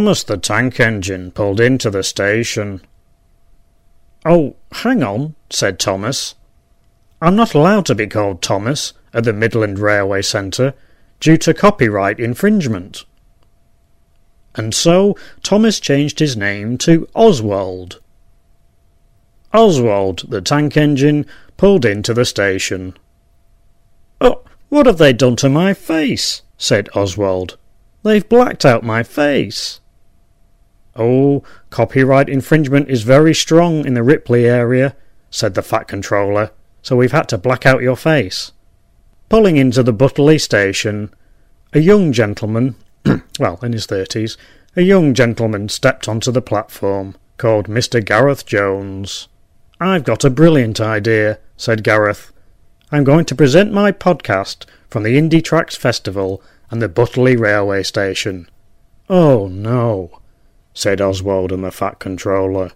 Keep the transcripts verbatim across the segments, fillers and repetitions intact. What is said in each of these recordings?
Thomas the Tank Engine pulled into the station. "Oh, hang on," said Thomas. "I'm not allowed to be called Thomas at the Midland Railway Centre due to copyright infringement." And so Thomas changed his name to Oswald. Oswald the Tank Engine pulled into the station. "Oh, what have they done to my face?" said Oswald. "They've blacked out my face." "Oh, copyright infringement is very strong in the Ripley area," said the Fat Controller, "so we've had to black out your face." Pulling into the Butterley station, a young gentleman, well, in his thirties, a young gentleman stepped onto the platform, called Mister Gareth Jones. "I've got a brilliant idea," said Gareth. "I'm going to present my podcast from the Indie Tracks Festival and the Butterley Railway Station." "Oh, no," said Oswald and the Fat Controller.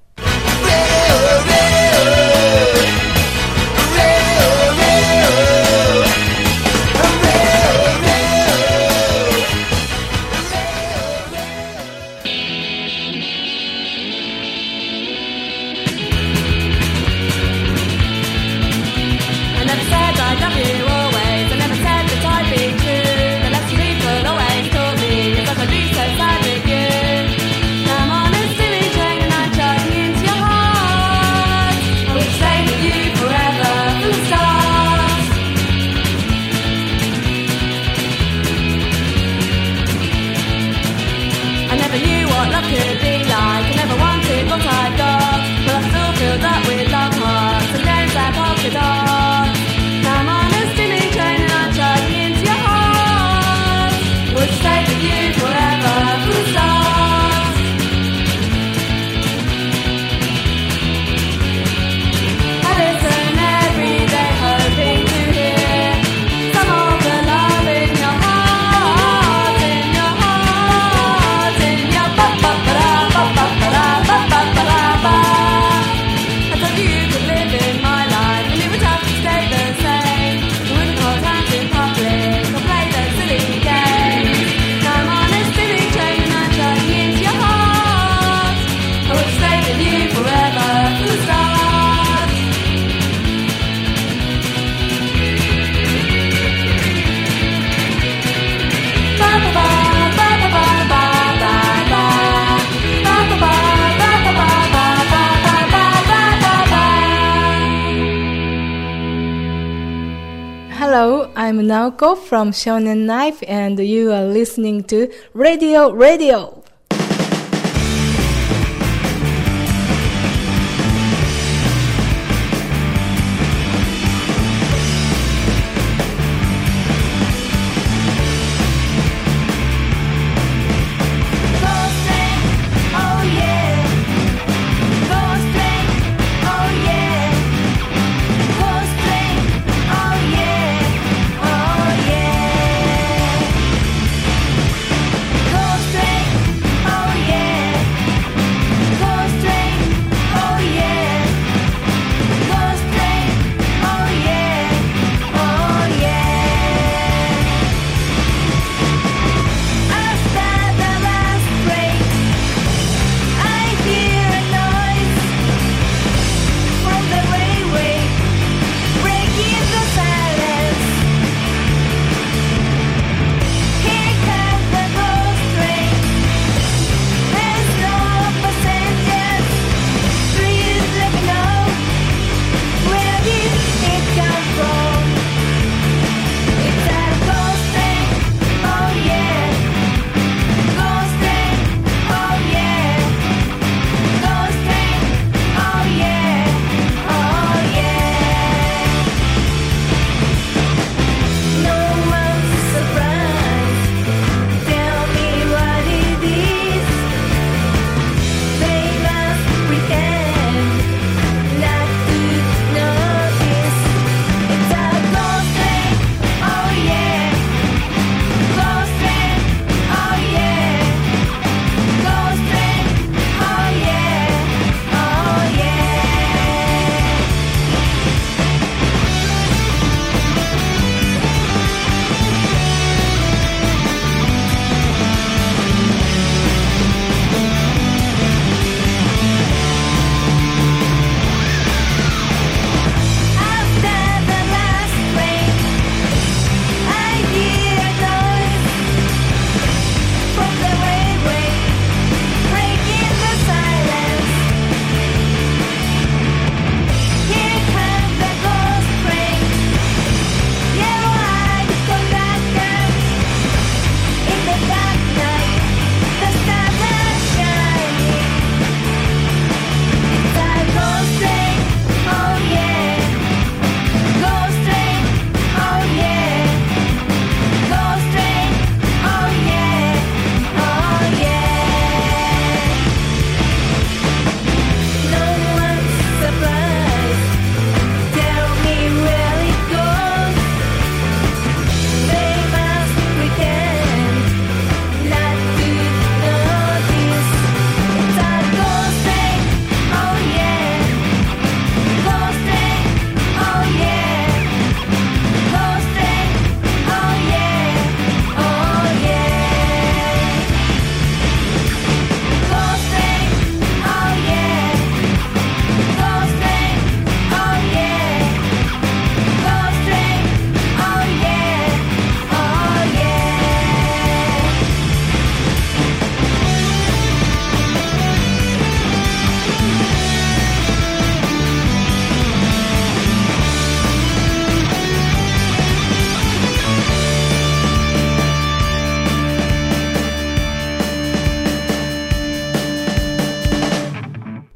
Hello, I'm Naoko from Shonen Knife and you are listening to Radio Radio.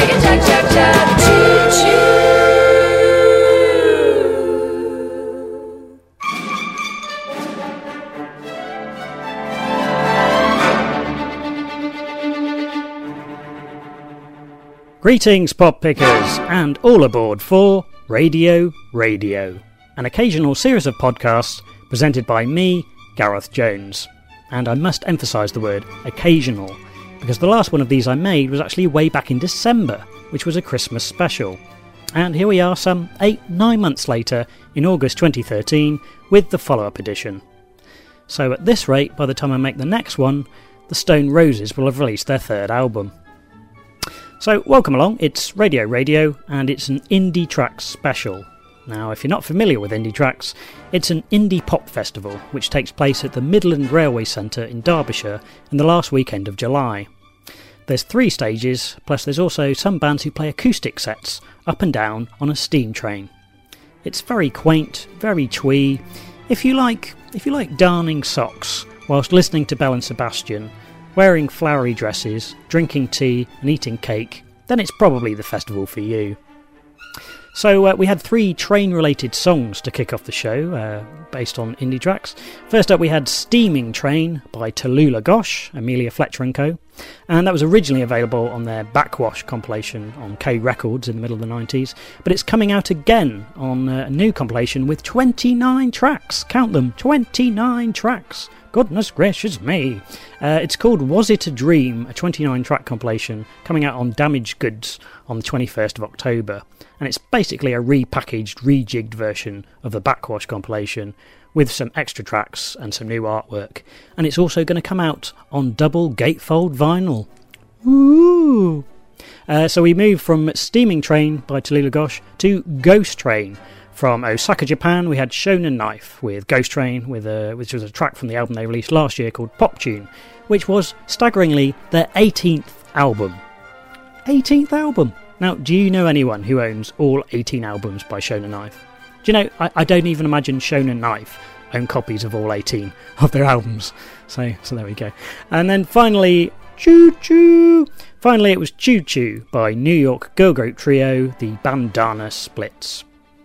chicken chuck chuck chuck choo choo. Greetings, pop pickers, and all aboard for Radio Radio, an occasional series of podcasts presented by me, Gareth Jones. And I must emphasise the word occasional, because the last one of these I made was actually way back in December, which was a Christmas special. And here we are some eight, nine months later, in August twenty thirteen, with the follow-up edition. So at this rate, by the time I make the next one, the Stone Roses will have released their third album. So, welcome along, it's Radio Radio, and it's an Indie Tracks special. Now, if you're not familiar with Indie Tracks, it's an indie pop festival which takes place at the Midland Railway Centre in Derbyshire in the last weekend of July. There's three stages, plus there's also some bands who play acoustic sets up and down on a steam train. It's very quaint, very twee. If you like, if you like darning socks whilst listening to Belle and Sebastian, wearing flowery dresses, drinking tea and eating cake, then it's probably the festival for you. So uh, we had three train-related songs to kick off the show, uh, based on Indie Tracks. First up we had Steaming Train by Tallulah Gosh, Amelia Fletcher and Co. And that was originally available on their Backwash compilation on K Records in the middle of the nineties. But it's coming out again on uh, a new compilation with twenty-nine tracks. Count them, twenty-nine tracks. Goodness gracious me. Uh, it's called Was It a Dream, a twenty-nine track compilation coming out on Damaged Goods on the twenty-first of October. And it's basically a repackaged, rejigged version of the Backwash compilation with some extra tracks and some new artwork. And it's also going to come out on double gatefold vinyl. Ooh! Uh, so we move from Steaming Train by Tallulah Gosh to Ghost Train. From Osaka, Japan, we had Shonen Knife with Ghost Train, with a, which was a track from the album they released last year called Pop Tune, which was, staggeringly, their eighteenth album. eighteenth album! Now, do you know anyone who owns all eighteen albums by Shonen Knife? Do you know, I, I don't even imagine Shonen Knife own copies of all eighteen of their albums. So, so there we go. And then finally, Choo Choo! Finally, it was Choo Choo by New York girl group trio, the Bandana Splits.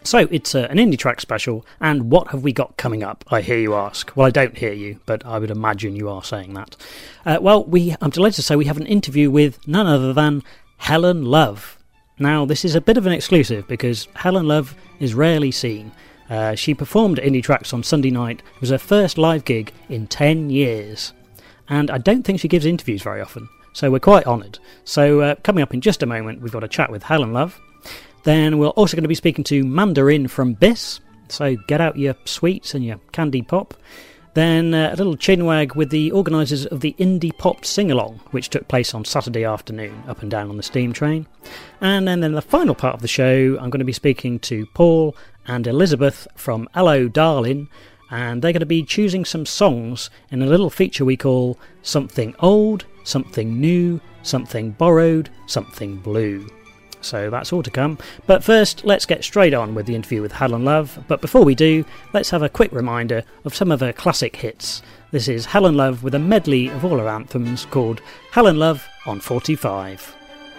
So, it's uh, an Indie Track special, and what have we got coming up, I hear you ask? Well, I don't hear you, but I would imagine you are saying that. Uh, well, we I'm delighted to say we have an interview with none other than Helen Love. Now, this is a bit of an exclusive, because Helen Love is rarely seen. Uh, she performed at Indie Tracks on Sunday night. It was her first live gig in ten years. And I don't think she gives interviews very often, so we're quite honoured. So, uh, coming up in just a moment, we've got a chat with Helen Love. Then we're also going to be speaking to Mandarin from Biss, so get out your sweets and your candy pop. Then uh, a little chinwag with the organisers of the Indie Pop Sing-Along, which took place on Saturday afternoon, up and down on the steam train. And then in the final part of the show, I'm going to be speaking to Paul and Elizabeth from Hello Darling, and they're going to be choosing some songs in a little feature we call Something Old, Something New, Something Borrowed, Something Blue. So that's all to come. But first, let's get straight on with the interview with Helen Love. But before we do, let's have a quick reminder of some of her classic hits. This is Helen Love with a medley of all her anthems called Helen Love on forty-five.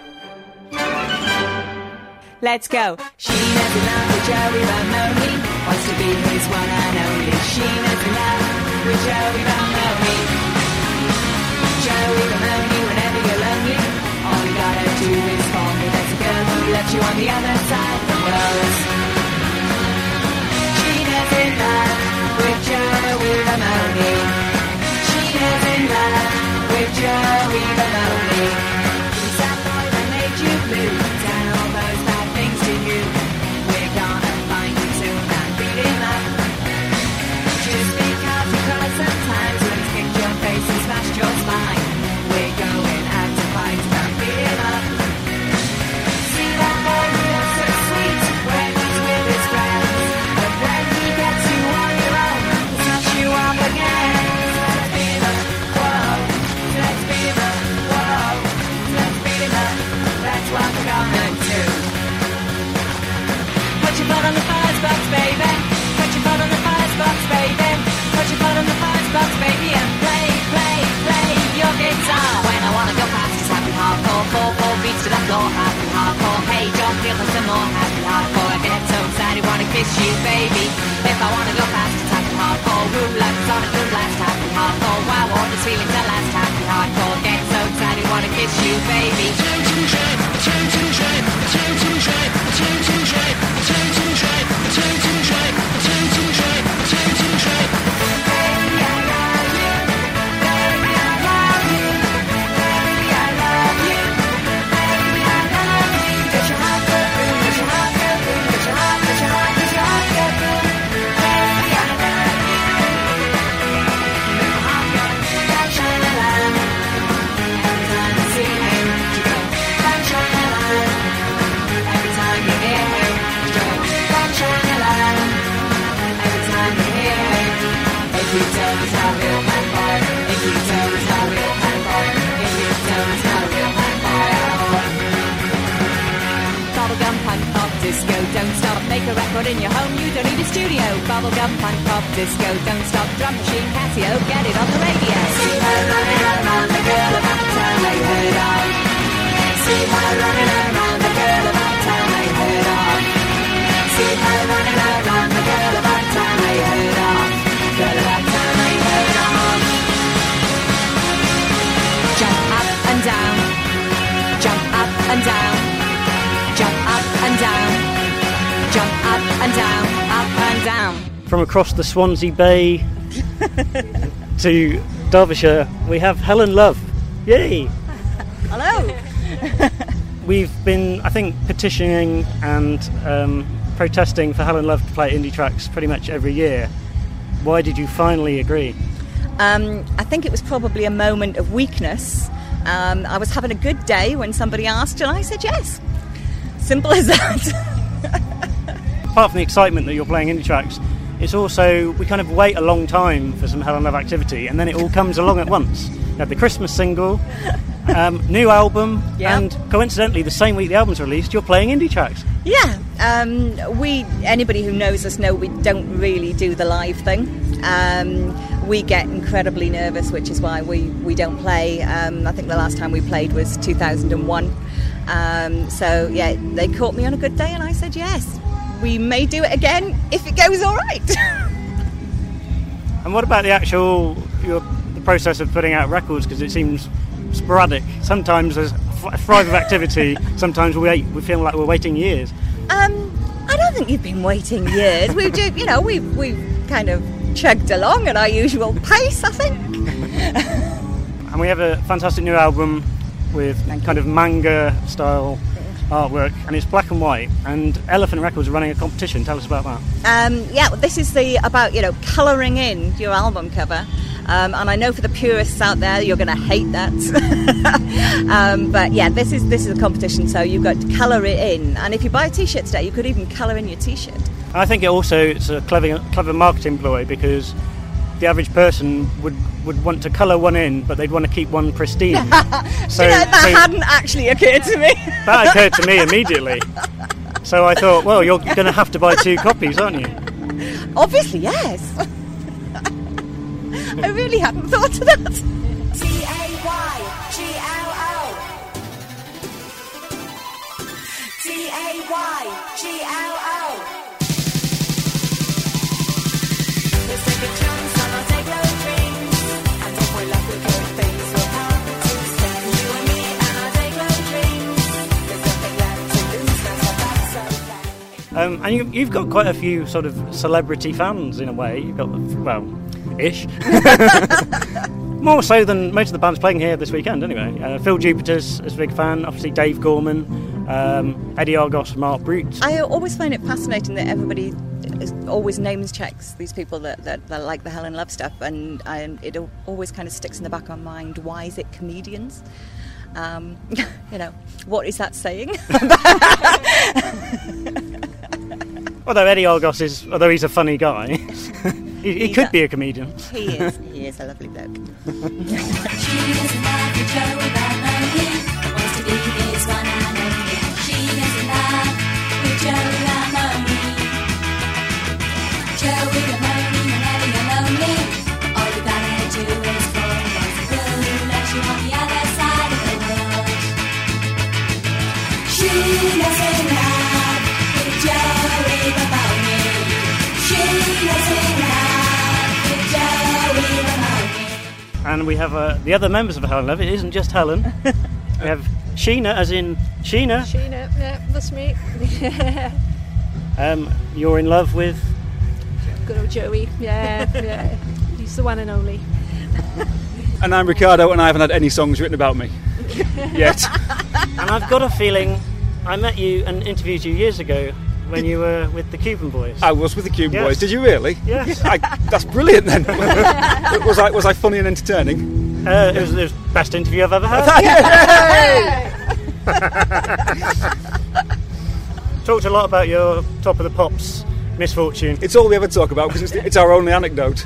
Let's go. She knows enough with Joey Ramone. Wants to be his one and only. She knows enough with Joey Ramone. Joey Ramone, whenever you're lonely, all you gotta do is call me. There's a girl who left you on the other side of the world. She knows enough with Joey Ramone. She knows enough with Joey Ramone. He's that boy that made you blue. Down all those bad things to you. We're gonna find you soon and beat him up. Just because you cry sometimes when he's kicked your face and smashed your spine. We're going out to fight and beat him up. See that boy who looks so sweet when he's with his friends, but when he gets you on your own, he'll touch you up again. So let's beat him up, whoa. So let's beat him up, whoa. So let's beat him up. That's what we're gonna do. Put your butt on the firebox, baby. Put your butt on the firebox, baby. Put your butt on the firebox, baby, and play, play, play your guitar. When I wanna go past this happy hardcore, four, four beats to the floor, happy hardcore. Hey, don't feel for some more happy hardcore. I get so excited, wanna kiss you, baby. If I wanna go past this happy hardcore, room like it's on a good last happy hardcore. Wow, all this feeling to last happy hardcore. Get so excited, wanna kiss you, baby. Disco, don't stop, make a record in your home, you don't need a studio. Bubblegum, punk, pop, disco, don't stop, drum machine, Casio, get it on the radio. See her running around, the girl about town they heard of. See her running around, the girl about town they heard of. See her running around, the girl about town they heard of. Girl about town they heard of. Jump up and down, jump up and down. Jump up and down, jump up and down, up and down. From across the Swansea Bay to Derbyshire, we have Helen Love. Yay! Hello! We've been, I think, petitioning and um, protesting for Helen Love to play Indie Tracks pretty much every year. Why did you finally agree? Um, I think it was probably a moment of weakness. Um, I was having a good day when somebody asked and I said yes. Simple as that. Apart from the excitement that you're playing Indie Tracks, it's also, we kind of wait a long time for some Helen Love activity, and then it all comes along at once. You have the Christmas single, um, new album, yep. And coincidentally, the same week the album's released, you're playing Indie Tracks. Yeah, um, we, anybody who knows us know we don't really do the live thing. Um, we get incredibly nervous, which is why we, we don't play. Um, I think the last time we played was two thousand one. Um, so yeah, they caught me on a good day and I said yes. we may do it again if it goes all right. And what about the actual your, the process of putting out records? Because it seems sporadic. Sometimes there's a thrive of activity. Sometimes we wait, we feel like we're waiting years. Um, I don't think you've been waiting years. We've, do, you know, we've we've kind of chugged along at our usual pace, I think. And we have a fantastic new album with Thank kind you. of manga style artwork, and it's black and white. And Elephant Records are running a competition. Tell us about that. Um, yeah, this is the about you know colouring in your album cover, um, and I know for the purists out there you're going to hate that. um, but yeah, this is this is a competition, so you've got to colour it in. And if you buy a T-shirt today, you could even colour in your T-shirt. I think it also it's a clever clever marketing ploy, because the average person would, would want to colour one in, but they'd want to keep one pristine. So, you know, that so hadn't actually occurred to me. that occurred to me immediately. So I thought, well, you're going to have to buy two copies, aren't you? Obviously, yes. I really hadn't thought of that. T A Y G L O. T A Y G L O. Let's take a chance and I'll take no dreams. And if we're lucky, good things will happen to stand. You and me and I'll take no dreams. There's nothing left to lose, that's about so bad. Um, and you, you've got quite a few sort of celebrity fans in a way. You've got, well, ish. More so than most of the bands playing here this weekend, anyway. Uh, Phil Jupiter's is a big fan. Obviously, Dave Gorman, um, Eddie Argos, Mark Brute. I always find it fascinating that everybody is- always names checks these people that, that, that like the Helen Love stuff, and, and it al- always kind of sticks in the back of my mind. Why is it comedians? Um, you know, what is that saying? Although Eddie Argos is, although he's a funny guy, he, he He's could a- be a comedian. He is. He is a lovely bloke. She doesn't love the Joe without knowing. Wants to be his one and only. She doesn't love the Joe without knowing. Joe with a moaning whenever you're lonely. All you gotta do is fall in love with blue. Let you on the other side of the world. She doesn't love the Joe with a moaning. She doesn't love the Joe with a moaning. And we have uh, the other members of Helen Love. It isn't just Helen. We have Sheena, as in Sheena. Sheena, yeah, that's me. Um, you're in love with. Good old Joey, yeah, yeah. He's the one and only. And I'm Ricardo, and I haven't had any songs written about me yet. And I've got a feeling I met you and interviewed you years ago when you were with the Cuban Boys. I was with the Cuban Yes. Boys. Did you really? Yes. I, that's brilliant then. was I was I funny and entertaining? Uh, it, was, it was the best interview I've ever had. Talked a lot about your Top of the Pops misfortune. It's all we ever talk about because it's, it's our only anecdote.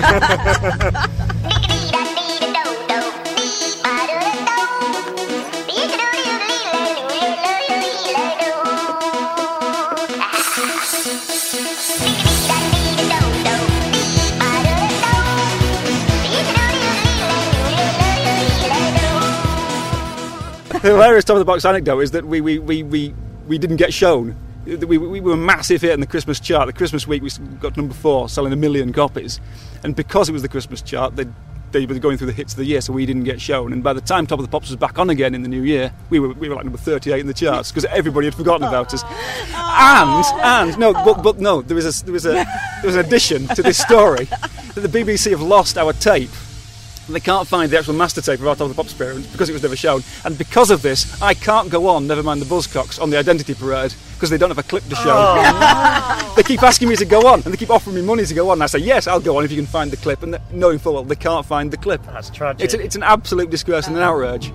The hilarious Top of the Box anecdote is that we we, we, we, we didn't get shown. We, we were a massive hit in the Christmas chart. The Christmas week we got number four, selling a million copies. And because it was the Christmas chart, they they were going through the hits of the year, so we didn't get shown. And by the time Top of the Pops was back on again in the new year, we were we were like number thirty-eight in the charts because everybody had forgotten about us. And and no, but but no, there was a there was a there was an addition to this story that the B B C have lost our tape. And they can't find the actual master tape of our Top of the Pops appearance because it was never shown. And because of this, I can't go on, never mind the Buzzcocks, on the Identity Parade because they don't have a clip to show. Oh, no. They keep asking me to go on, and they keep offering me money to go on. And I say, yes, I'll go on if you can find the clip. And knowing full well they can't find the clip. That's tragic. It's, a, it's an absolute disgrace and an outrage.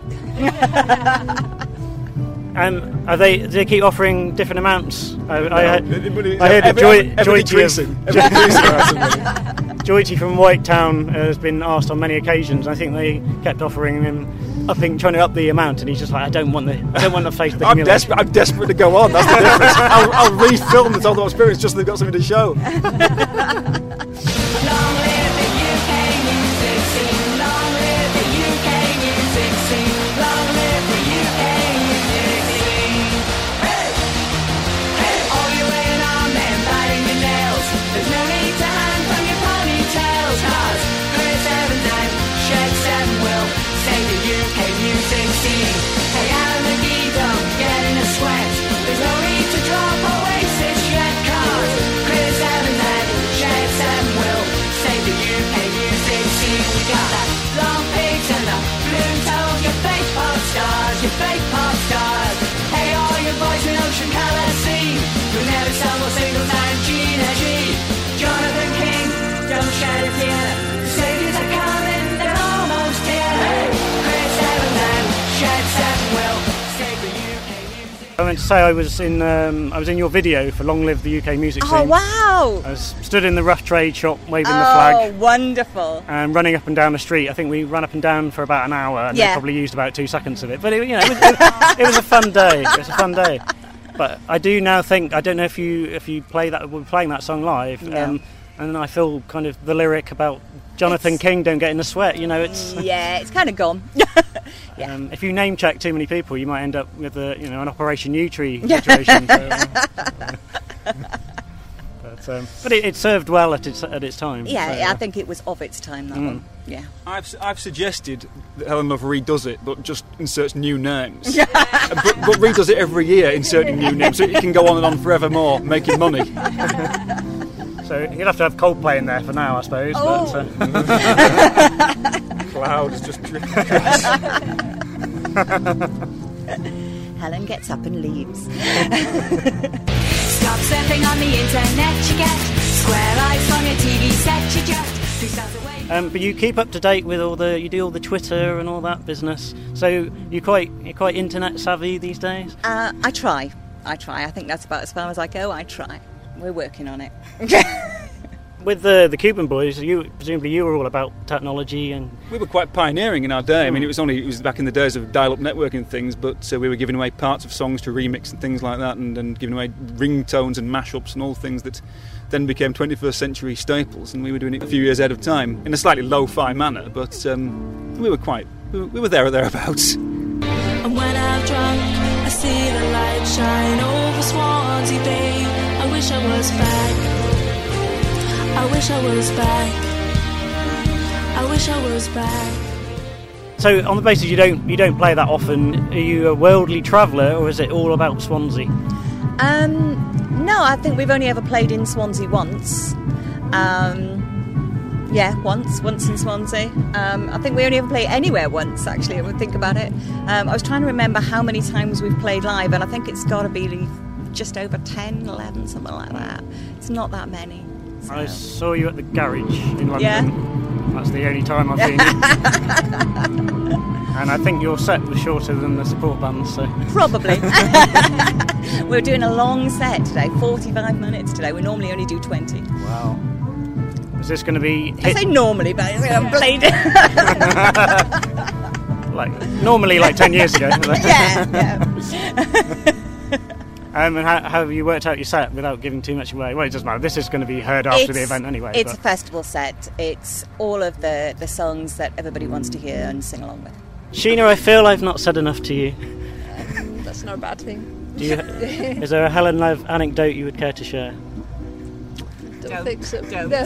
Um, are they? Do they keep offering different amounts? I, I, No, heard- everybody- I heard that every- Joy, every Joy, decreasing. Every decreasing amount of money. Joyty from Whitetown has been asked on many occasions. I think they kept offering him, upping, trying to up the amount, and he's just like, I don't want the, I don't want to face the I'm humiliation. desperate. I'm desperate to go on. That's the difference. I'll, I'll refilm the Top of the Pops experience just so they've got something to show. Long live the U K music scene. Long live the U K music scene. Long live the U K music scene. Hey, hey, all you in on meant to say I was in um, I was in your video for Long Live the U K Music Scene. Oh, wow. I was stood in the rough trade shop waving oh, the flag. wonderful. And running up and down the street. I think we ran up and down for about an hour, and Yeah. they probably used about two seconds of it. But it, you know, it was, it, it was a fun day. It was a fun day. But I do now think I don't know if you if you play that we're playing that song live, No. um, and I feel kind of the lyric about Jonathan King don't get in the sweat. You know, it's Yeah, it's kind of gone. Yeah. um, if you name check too many people, you might end up with a you know an Operation U Tree situation. so, uh, but um, but it, it served well at its at its time. Yeah, so, I uh, think it was of its time, that Mm. one. Yeah. I've su- I've suggested that Helen Love redoes it, but just inserts new names. but, but redoes it every year, inserting new names, so it can go on and on forevermore, making money. So you'd have to have Coldplay in there for now, I suppose. Oh. But, uh, Cloud is just drifting. Helen gets up and leaves. Stop surfing on the internet, you get square eyes on your T V set, you just three stars away. Um, but you keep up to date with all the, you do all the Twitter and all that business. So you quite, you're quite internet savvy these days. Uh, I try. I try. I think that's about as far as I go. I try. We're working on it. With the the Cuban Boys, you presumably you were all about technology and. We were quite pioneering in our day. I mean, it was only it was back in the days of dial-up networking things, but uh, we were giving away parts of songs to remix and things like that, and, and giving away ringtones and mashups and all things that then became twenty-first century staples. And we were doing it a few years ahead of time in a slightly lo-fi manner, but um, we were quite we were, we were there or thereabouts. And when I'm drunk, I see the light shine over Swansea Bay. I wish I was back. I wish I was back. I wish I was back. So on the basis you don't you don't play that often, are you a worldly traveller or is it all about Swansea? Um, no, I think we've only ever played in Swansea once. Um, yeah, once, once in Swansea. Um, I think we only ever play anywhere once, actually, if I think about it. Um, I was trying to remember how many times we've played live, and I think it's got to be just over ten, eleven, something like that. It's not that many. So. I saw you at the garage in London. Yeah. That's the only time I've seen you. And I think your set was shorter than the support band, so... Probably. We're doing a long set today, forty-five minutes today. We normally only do twenty. Wow. Is this going to be... I say normally, but I'm played it. like, normally like ten years ago. yeah, yeah. Um, and how, how have you worked out your set without giving too much away? Well, it doesn't matter. This is going to be heard after It's- the event anyway. It's but. a festival set. It's all of the, the songs that everybody wants to hear and sing along with. Sheena, I feel I've not said enough to you. That's not a bad thing. Do you is there a Helen Love anecdote you would care to share? Don't, Don't. think so. Don't. No.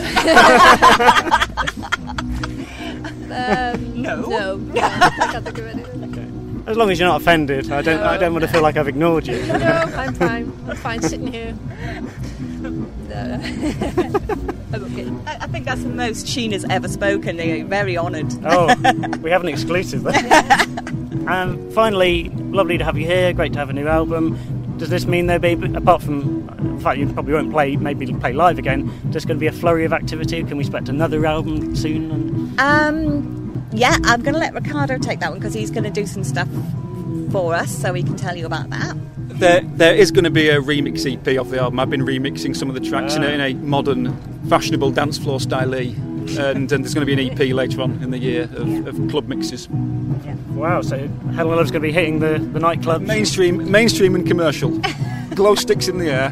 um, No. No. no. I can't think of anything. As long as you're not offended, I don't. No. I don't want to feel like I've ignored you. No, I'm fine. I'm fine sitting here. No, I'm okay. I, I think that's the most Sheena's ever spoken. They're very honoured. Oh, we have an exclusive there. And finally, lovely to have you here. Great to have a new album. Does this mean there'll be, apart from the fact you probably won't play, maybe play live again, just going to be a flurry of activity? Can we expect another album soon? And Um, yeah, I'm going to let Ricardo take that one because he's going to do some stuff for us, so he can tell you about that. There, there is going to be a remix E P of the album. I've been remixing some of the tracks in, a, in a modern, fashionable dance floor style, and, and there's going to be an E P later on in the year of, of club mixes. wow, so Helen Love's going to be hitting the, the nightclubs. Mainstream, mainstream and commercial. Glow sticks in the air.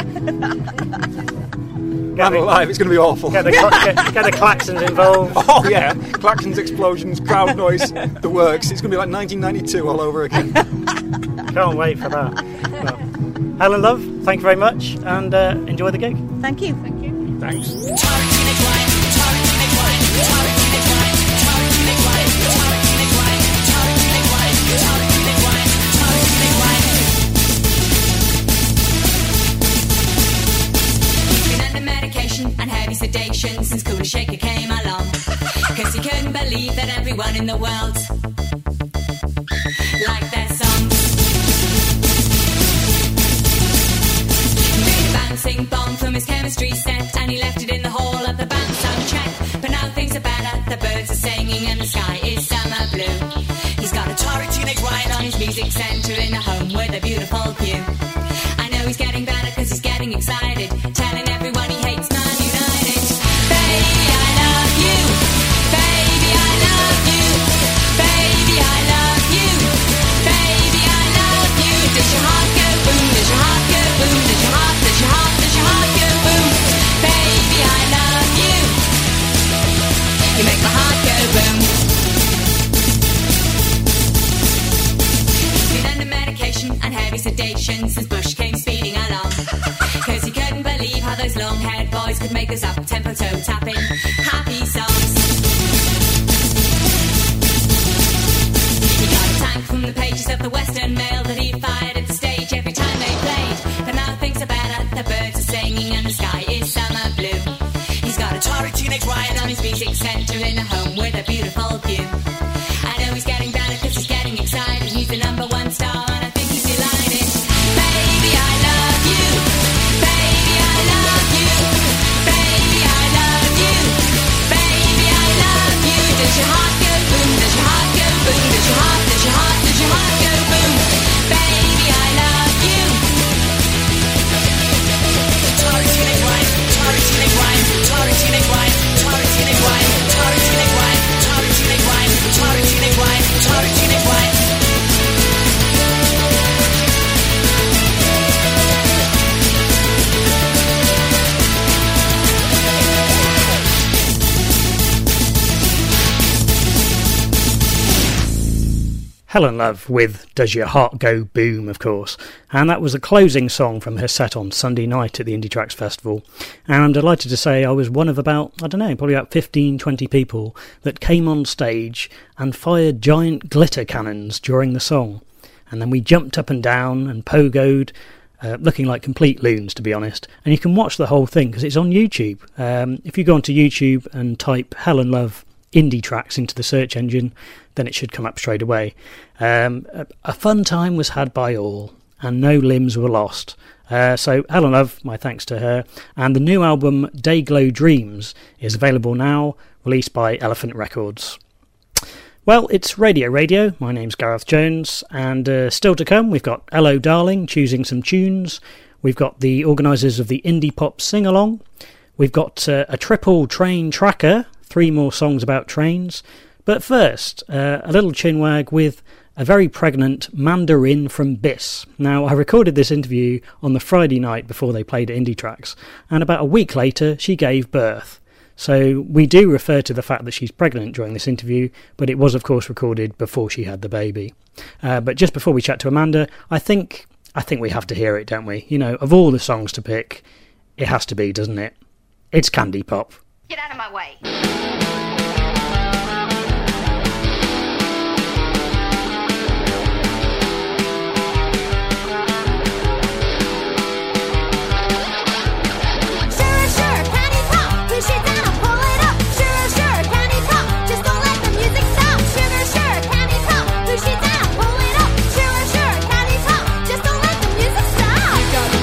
Get And the, live, it's going to be awful. get, the, cla- get, get the klaxons involved. Oh yeah, klaxons, explosions, crowd noise, the works. It's going to be like nineteen ninety-two all over again. Can't wait for that. Well, Helen Love, thank you very much, and uh, enjoy the gig. Thank you. Thank you. Thanks. And heavy sedation since Cooler Shaker came along. Cause he couldn't believe that everyone in the world liked their songs. Made a bouncing bomb from his chemistry set, and he left it in the hall of the band soundtrack. But now things are better, the birds are singing and the sky is summer blue. He's got a torrid teenage riot on his music music centre in a home with a beautiful view. I know he's getting better cause he's getting excited, telling everyone he hates Man United. Baby, I love you. Baby, I love you. Baby, I love you. Baby, I love you. Does your heart go boom? Does your heart go boom? Does your heart, does your heart, does your heart go boom? Baby, I love you. You make my heart go boom. Been under medication and heavy sedation since Bush came speeding along. Cause he couldn't believe how those long-haired boys could make us up tempo toe tapping happy songs. He got a thank from the pages of the Western Mail that he fired at the stage every time they played. But now things are better, the birds are singing and the sky is summer blue. He's got a Tory teenage riot on his music centre in a home with a beautiful view. I know he's getting better cause he's getting excited. He's the number one star and I think he's delighted. Baby, I love you. Baby, I love you. Baby, I love you. Baby, I love you. Does your heart go boom? Does your heart go boom? Does your heart, does your heart, does your heart go boom? Baby, I love you. Tory teenage riot, Tory teenage riot, Tory teenage riot, Tory teenage riot, Tory teenage riot, Tory teenage riot, Tory teenage riot, Tory teenage riot. Helen Love with Does Your Heart Go Boom, of course. And that was the closing song from her set on Sunday night at the Indie Tracks Festival. And I'm delighted to say I was one of about, I don't know, probably about fifteen, twenty people that came on stage and fired giant glitter cannons during the song. And then we jumped up and down and pogoed, uh, looking like complete loons, to be honest. And you can watch the whole thing because it's on YouTube. Um, if you go onto YouTube and type Helen Love Indie Tracks into the search engine, then it should come up straight away. Um, a, a fun time was had by all, and no limbs were lost. Uh, so Helen Love, my thanks to her. And the new album Dayglow Dreams is available now, released by Elephant Records. Well, it's Radio Radio. My name's Gareth Jones, and uh, still to come, we've got Hello Darling choosing some tunes. We've got the organisers of the Indie Pop Sing-Along. We've got uh, a triple train tracker, three more songs about trains. But first, uh, a little chinwag with a very pregnant Mandarin from Biss. Now, I recorded this interview on the Friday night before they played at Indie Tracks, and about a week later, she gave birth. So we do refer to the fact that she's pregnant during this interview, but it was, of course, recorded before she had the baby. Uh, but just before we chat to Amanda, I think I think we have to hear it, don't we? You know, of all the songs to pick, it has to be, doesn't it? It's Candy Pop. Get out of my way. Push it down, pull it up. Sure, sure, candy pop. Just don't let the music stop. Sure, sure, candy pop. Push it down, pull it up. Sure, sure, candy pop. Just don't let the music stop. You got the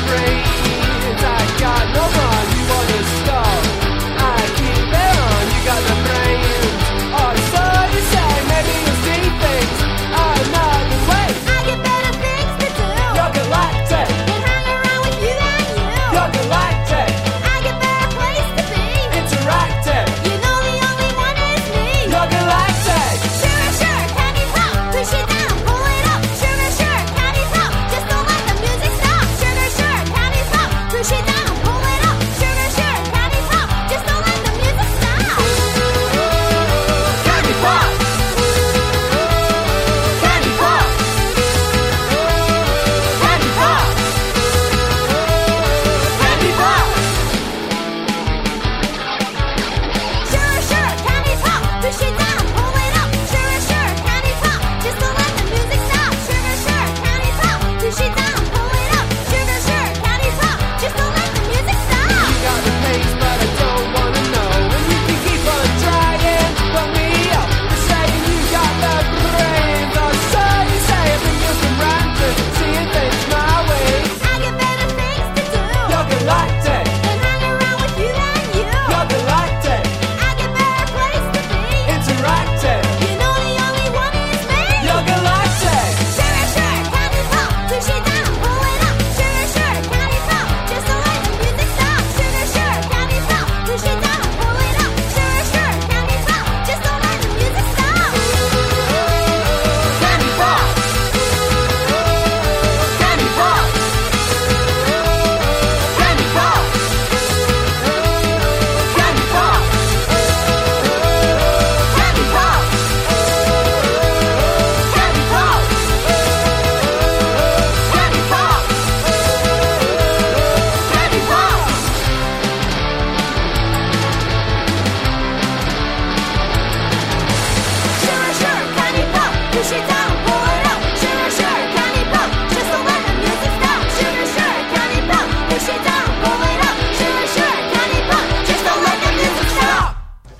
brains, I got no run. You wanna stop? I keep it on. You got the brains.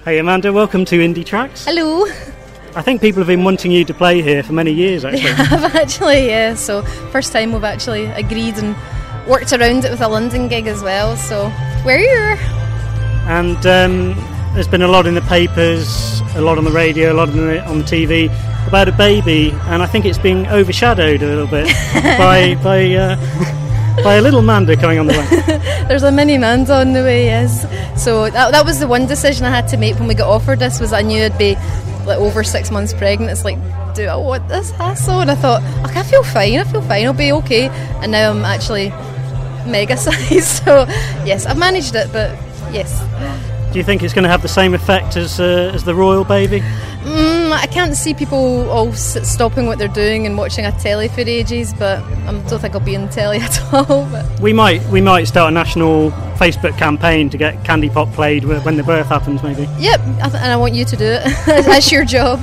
Hey Amanda, welcome to Indie Tracks. Hello. I think people have been wanting you to play here for many years, actually. They have actually, yeah. So first time we've actually agreed and worked around it with a London gig as well. So we're here. And um, there's been a lot in the papers, a lot on the radio, a lot on the, on the T V about a baby, and I think it's being overshadowed a little bit by by uh, by a little Manda coming on the way. There's a mini Manda on the way, yes. So that, that was the one decision I had to make when we got offered this, was I knew I'd be like over six months pregnant. It's like, do I want this hassle? And I thought, okay, I feel fine, I feel fine, I'll be okay. And now I'm actually mega size, so yes, I've managed it, but yes. Do you think it's going to have the same effect as uh, as the royal baby? Mm, I can't see people all s- stopping what they're doing and watching a telly for ages, but I don't think I'll be on telly at all. But. We might we might start a national Facebook campaign to get Candy Pop played when the birth happens, maybe. Yep, and I want you to do it. That's your job.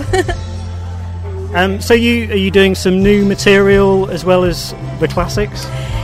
um, so you are you doing some new material as well as the classics?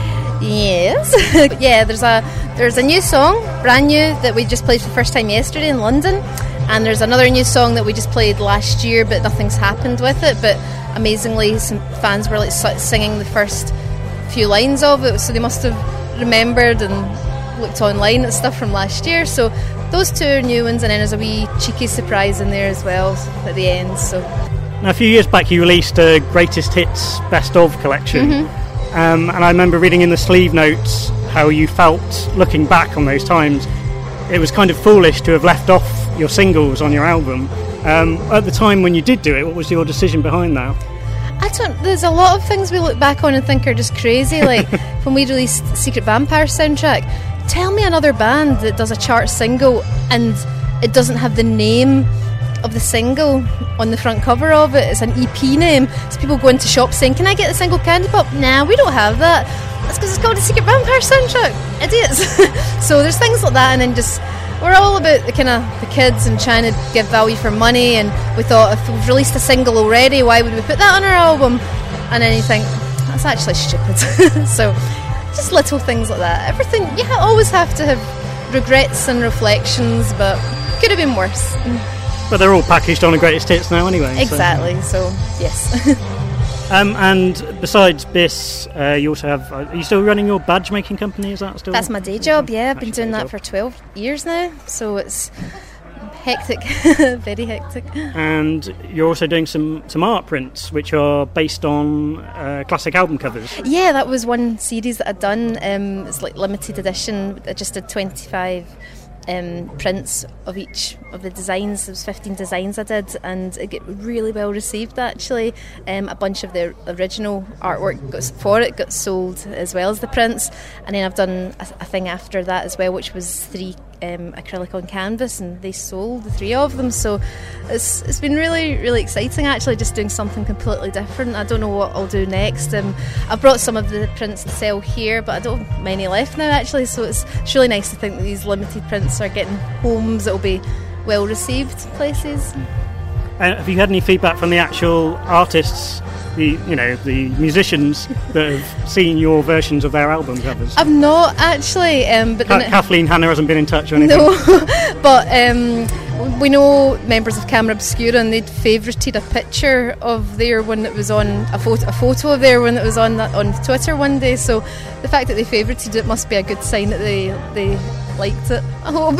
Yes. Yeah, there's a there's a new song, brand new, that we just played for the first time yesterday in London. And there's another new song that we just played last year, but nothing's happened with it. But amazingly, some fans were like singing the first few lines of it, so they must have remembered and looked online at stuff from last year. So those two are new ones, and then there's a wee cheeky surprise in there as well at the end. So now, a few years back, you released a Greatest Hits Best Of collection, mm-hmm. um, and I remember reading in the sleeve notes how you felt looking back on those times. It was kind of foolish to have left off your singles on your album. Um, at the time when you did do it, what was your decision behind that? I don't. There's a lot of things we look back on and think are just crazy. Like when we released Secret Vampire soundtrack, tell me another band that does a chart single and it doesn't have the name of the single on the front cover of it. It's an E P name. So people go into shops saying, "Can I get the single Candy Pop?" Nah, we don't have that. That's because it's called the Secret Vampire soundtrack. Idiots. So there's things like that, and then just we're all about the kind of the kids and trying to give value for money. And we thought, if we've released a single already, why would we put that on our album? And then you think, that's actually stupid. So just little things like that. Everything, you always have to have regrets and reflections, but could have been worse. But they're all packaged on a Greatest Hits now anyway. Exactly, so, so yes. Um, and besides this, uh, you also have. Are you still running your badge making company? Is that still? That's my day job. Yeah, I've been doing that for twelve years now. So it's hectic, very hectic. And you're also doing some, some art prints, which are based on uh, classic album covers. Yeah, that was one series that I'd done. Um, it's like limited edition. I just did twenty-five. Um, prints of each of the designs. There was fifteen designs I did, and it got really well received actually. Um, a bunch of the original artwork got, for it got sold as well as the prints, and then I've done a, a thing after that as well, which was three um, acrylic on canvas, and they sold the three of them. So it's it's been really really exciting actually, just doing something completely different. I don't know what I'll do next. Um, I've brought some of the prints to sell here, but I don't have many left now actually, so it's, it's really nice to think that these limited prints are getting homes that will be well received places. Uh, have you had any feedback from the actual artists, the you know the musicians that have seen your versions of their album covers? I've not actually, um, but Ka- then Kathleen Hanna hasn't been in touch or anything. No, but um, we know members of Camera Obscura, and they'd favourited a picture of their one that was on a photo, a photo of their one that was on on Twitter one day. So the fact that they favourited it must be a good sign that they they liked it, I hope.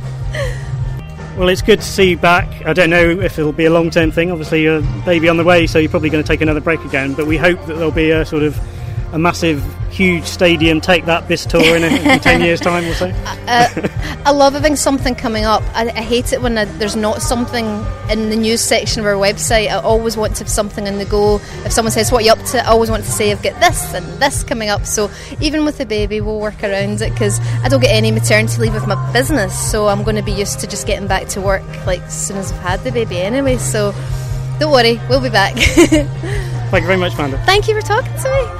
Well, it's good to see you back. I don't know if it'll be a long-term thing. Obviously, you're a baby on the way, so you're probably going to take another break again. But we hope that there'll be a sort of a massive, huge stadium Take That Bis tour in, a, in ten years' time or so. uh, I love having something coming up. I, I hate it when I, there's not something in the news section of our website. I always want to have something on the go. If someone says, "What are you up to?" I always want to say, "I've got this and this coming up." So even with the baby, we'll work around it, because I don't get any maternity leave with my business, so I'm going to be used to just getting back to work like as soon as I've had the baby anyway. So don't worry, we'll be back. Thank you very much, Amanda. Thank you for talking to me.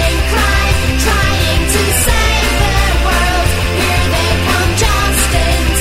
Trying to save the world, here they come just in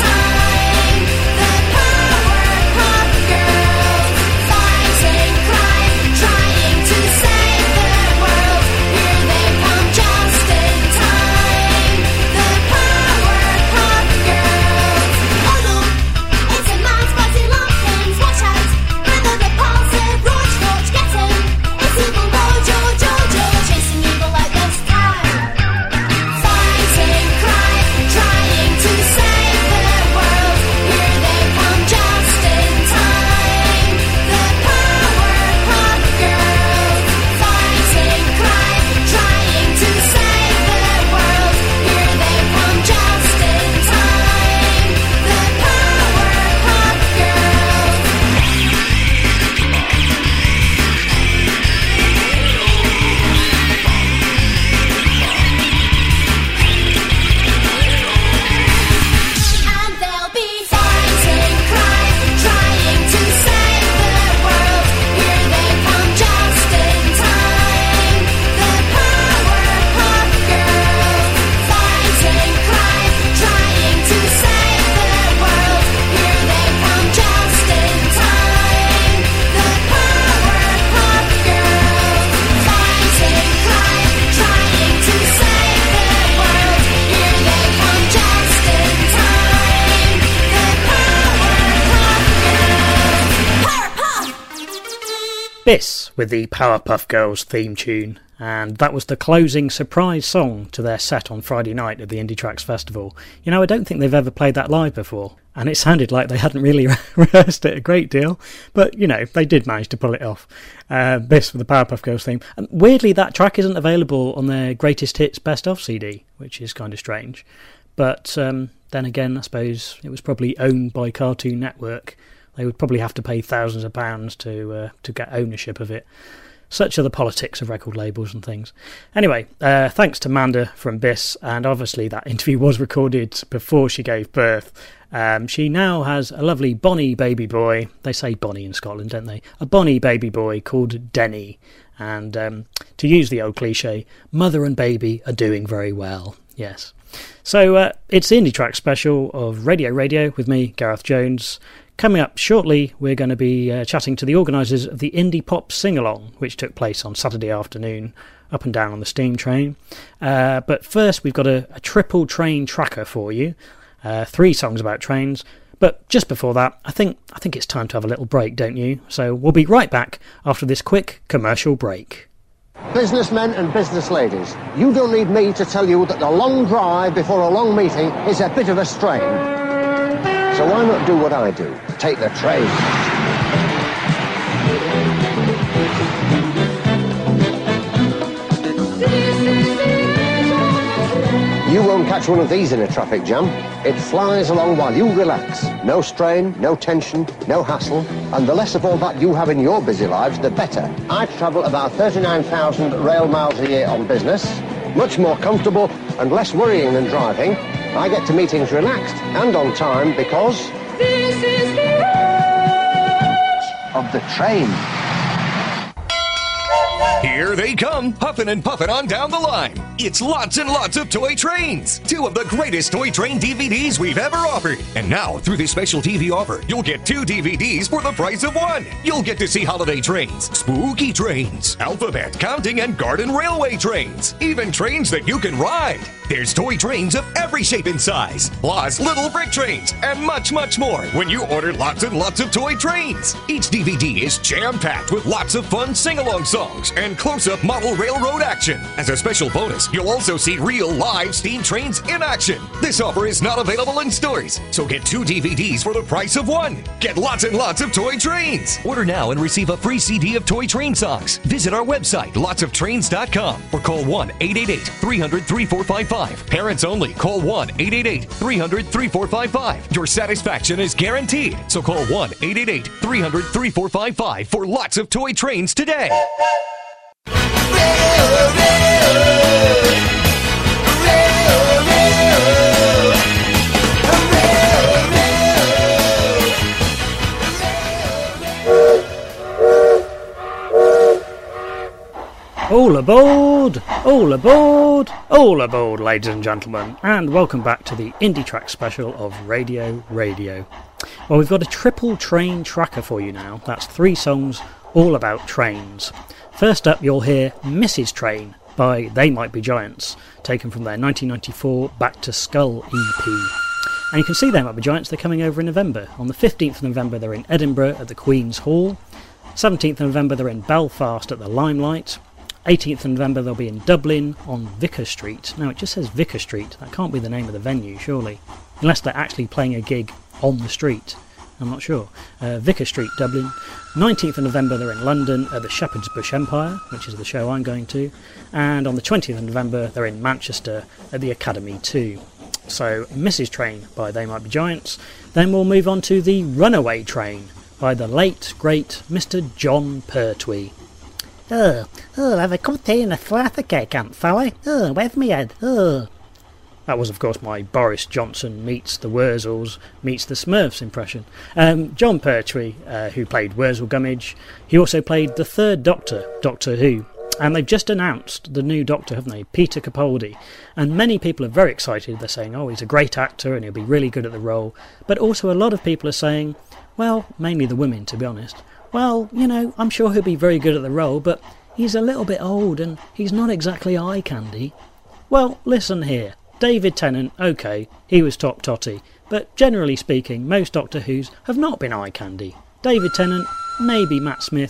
Biss with the Powerpuff Girls theme tune, and that was the closing surprise song to their set on Friday night at the Indie Tracks Festival. You know, I don't think they've ever played that live before, and it sounded like they hadn't really rehearsed it a great deal, but, you know, they did manage to pull it off. Uh, Biss with the Powerpuff Girls theme. And weirdly, that track isn't available on their Greatest Hits Best Of C D, which is kind of strange. But um, then again, I suppose it was probably owned by Cartoon Network. They would probably have to pay thousands of pounds to uh, to get ownership of it. Such are the politics of record labels and things. Anyway, uh, thanks to Manda from Biss, and obviously that interview was recorded before she gave birth. Um, she now has a lovely bonny baby boy. They say bonny in Scotland, don't they? A bonny baby boy called Denny. And um, to use the old cliche, mother and baby are doing very well. Yes. So uh, it's the Indie Track special of Radio Radio with me, Gareth Jones. Coming up shortly, we're going to be uh, chatting to the organisers of the Indie Pop Sing-Along, which took place on Saturday afternoon, up and down on the steam train. Uh, but first, we've got a, a triple train tracker for you. Uh, three songs about trains. But just before that, I think I think it's time to have a little break, don't you? So we'll be right back after this quick commercial break. Businessmen and business ladies, you don't need me to tell you that the long drive before a long meeting is a bit of a strain. So why not do what I do? Take the train. You won't catch one of these in a traffic jam. It flies along while you relax. No strain, no tension, no hassle. And the less of all that you have in your busy lives, the better. I travel about thirty-nine thousand rail miles a year on business. Much more comfortable and less worrying than driving. I get to meetings relaxed and on time because... this is the age of the train. Here they come, huffing and puffing on down the line. It's lots and lots of Toy Trains, two of the greatest Toy Train D V Ds we've ever offered. And now, through this special T V offer, you'll get two D V Ds for the price of one. You'll get to see holiday trains, spooky trains, alphabet, counting, and garden railway trains. Even trains that you can ride. There's Toy Trains of every shape and size, plus little brick trains, and much, much more when you order lots and lots of Toy Trains. Each D V D is jam-packed with lots of fun sing-along songs and close-up model railroad action. As a special bonus, you'll also see real live steam trains in action. This offer is not available in stores, so get two D V Ds for the price of one. Get lots and lots of Toy Trains. Order now and receive a free C D of Toy Train songs. Visit our website, lots of trains dot com, or call one eight eight eight, three hundred, three four five five. Parents only. Call one eight eight eight, three hundred, three four five five. Your satisfaction is guaranteed, so call one eight eight eight, three hundred, three four five five for lots of Toy Trains today. All aboard! All aboard! All aboard, ladies and gentlemen, and welcome back to the Indie Track special of Radio Radio. Well, we've got a triple train tracker for you now. That's three songs all about trains. First up, you'll hear Missus Train by They Might Be Giants, taken from their nineteen ninety-four Back to Skull E P. And you can see They Might Be Giants, they're coming over in November. On the fifteenth of November, they're in Edinburgh at the Queen's Hall. seventeenth of November, they're in Belfast at the Limelight. eighteenth of November, they'll be in Dublin on Vicar Street. Now, it just says Vicar Street. That can't be the name of the venue, surely. Unless they're actually playing a gig on the street. I'm not sure. Uh, Vicar Street, Dublin. nineteenth of November, they're in London at the Shepherd's Bush Empire, which is the show I'm going to. And on the twentieth of November, they're in Manchester at the Academy two. So, Missus Train by They Might Be Giants. Then we'll move on to the Runaway Train by the late, great Mister Jon Pertwee. Oh, oh, have a cup of tea and a slice of cake, Aunt Sally. Oh, where's me head? Oh. That was, of course, my Boris Johnson meets the Wurzels meets the Smurfs impression. Um, Jon Pertwee, uh, who played Wurzel Gummidge, he also played the third Doctor, Doctor Who. And they've just announced the new Doctor, haven't they? Peter Capaldi. And many people are very excited. They're saying, oh, he's a great actor and he'll be really good at the role. But also a lot of people are saying, well, mainly the women, to be honest, well, you know, I'm sure he'll be very good at the role, but he's a little bit old and he's not exactly eye candy. Well, listen here. David Tennant, OK, he was top totty, but generally speaking, most Doctor Who's have not been eye candy. David Tennant, maybe Matt Smith,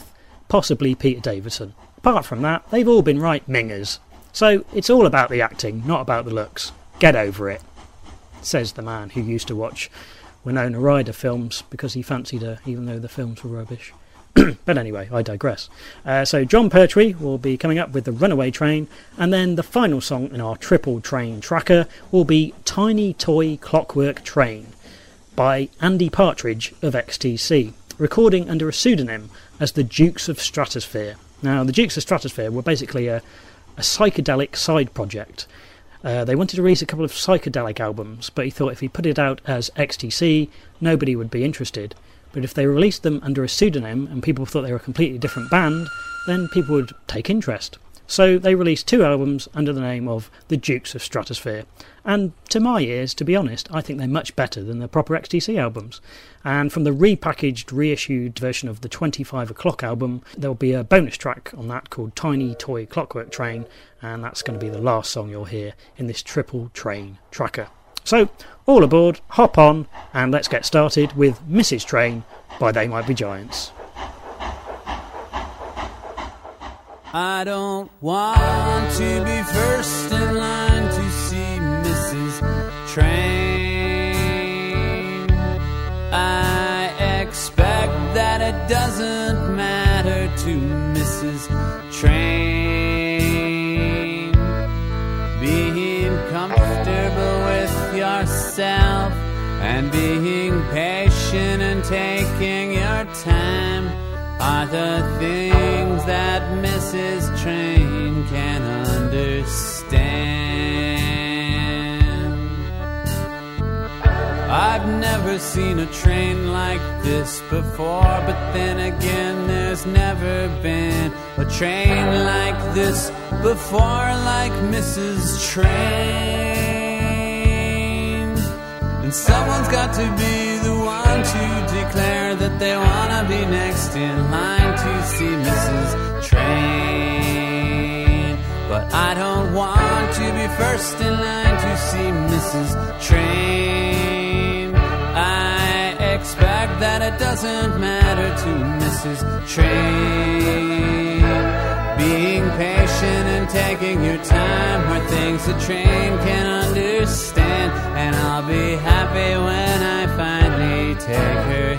possibly Peter Davison. Apart from that, they've all been right mingers. So it's all about the acting, not about the looks. Get over it, says the man who used to watch Winona Ryder films because he fancied her, even though the films were rubbish. But anyway, I digress. Uh, so John Pertwee will be coming up with The Runaway Train, and then the final song in our Triple Train tracker will be Tiny Toy Clockwork Train by Andy Partridge of X T C, recording under a pseudonym as the Dukes of Stratosphere. Now, the Dukes of Stratosphere were basically a, a psychedelic side project. Uh, they wanted to release a couple of psychedelic albums, but he thought if he put it out as X T C, nobody would be interested. But if they released them under a pseudonym and people thought they were a completely different band, then people would take interest. So they released two albums under the name of the Dukes of Stratosphere. And to my ears, to be honest, I think they're much better than the proper X T C albums. And from the repackaged, reissued version of the twenty-five o'clock album, there'll be a bonus track on that called Tiny Toy Clockwork Train, and that's going to be the last song you'll hear in this Triple Train tracker. So, all aboard, hop on, and let's get started with Missus Train by They Might Be Giants. I don't want to be first in line to see Missus Train. I expect that it doesn't matter to Missus Train. Being comfortable with yourself and being patient and taking your time are the things that Missus Train can understand. I've never seen a train like this before, but then again there's never been a train like this before, like Missus Train. And someone's got to be the one to declare that they want to be next in line to see Missus Train. But I don't want to be first in line to see Missus Train. I expect that it doesn't matter to Missus Train. Being patient and taking your time are things the train can understand. And I'll be happy when I finally take her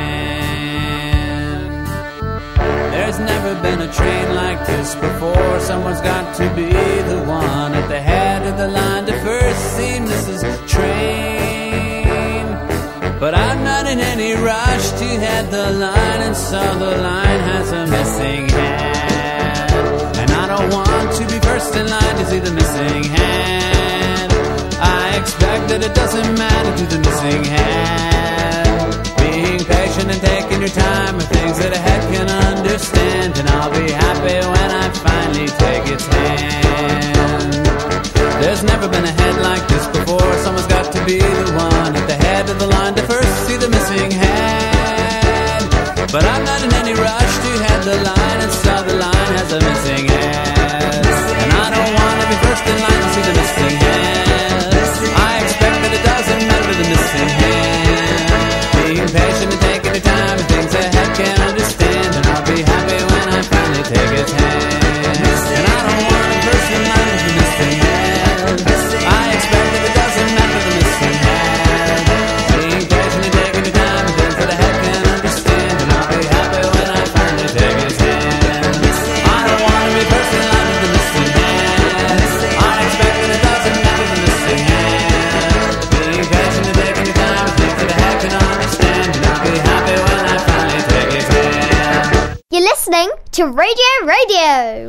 hand. There's never been a train like this before. Someone's got to be the one at the head of the line to first see Missus Train. But I'm not in any rush to head the line, and so the line has a missing hand. And I don't want to be first in line to see the missing hand. I expect that it doesn't matter to the missing hand. Being patient and taking your time are things that a head can understand. And I'll be happy when I finally take its hand. There's never been a head like this before. Someone's got to be the one at the head of the line to first see the missing hand. But I'm not in any rush to head the line, and so the line has a missing hand. And I don't want to be first in line to see the missing hand. I expect that it doesn't matter to the missing hand. Being patient and taking your time are things a head can understand. And I'll be happy when I finally take its hand. And I don't want to be first in line to the missing hand. I expect that it doesn't matter to the missing hand. Being patient and taking your time are things that a head can understand. And I'll be happy when I finally take its hand. I don't want to be first in line to the missing hand. I expect that it doesn't matter to the missing hand. Being patient and taking your time are things that a head can understand. And I'll be happy when I finally take its hand. You're listening to Radio Radio.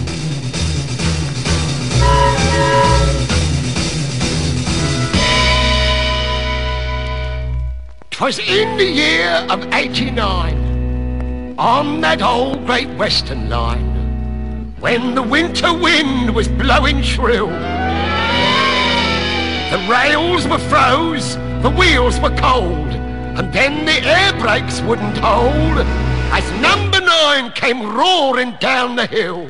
'Twas in the year of eighty-nine, on that old Great Western Line, when the winter wind was blowing shrill. The rails were froze, the wheels were cold, and then the air brakes wouldn't hold, as number nine came roaring down the hill.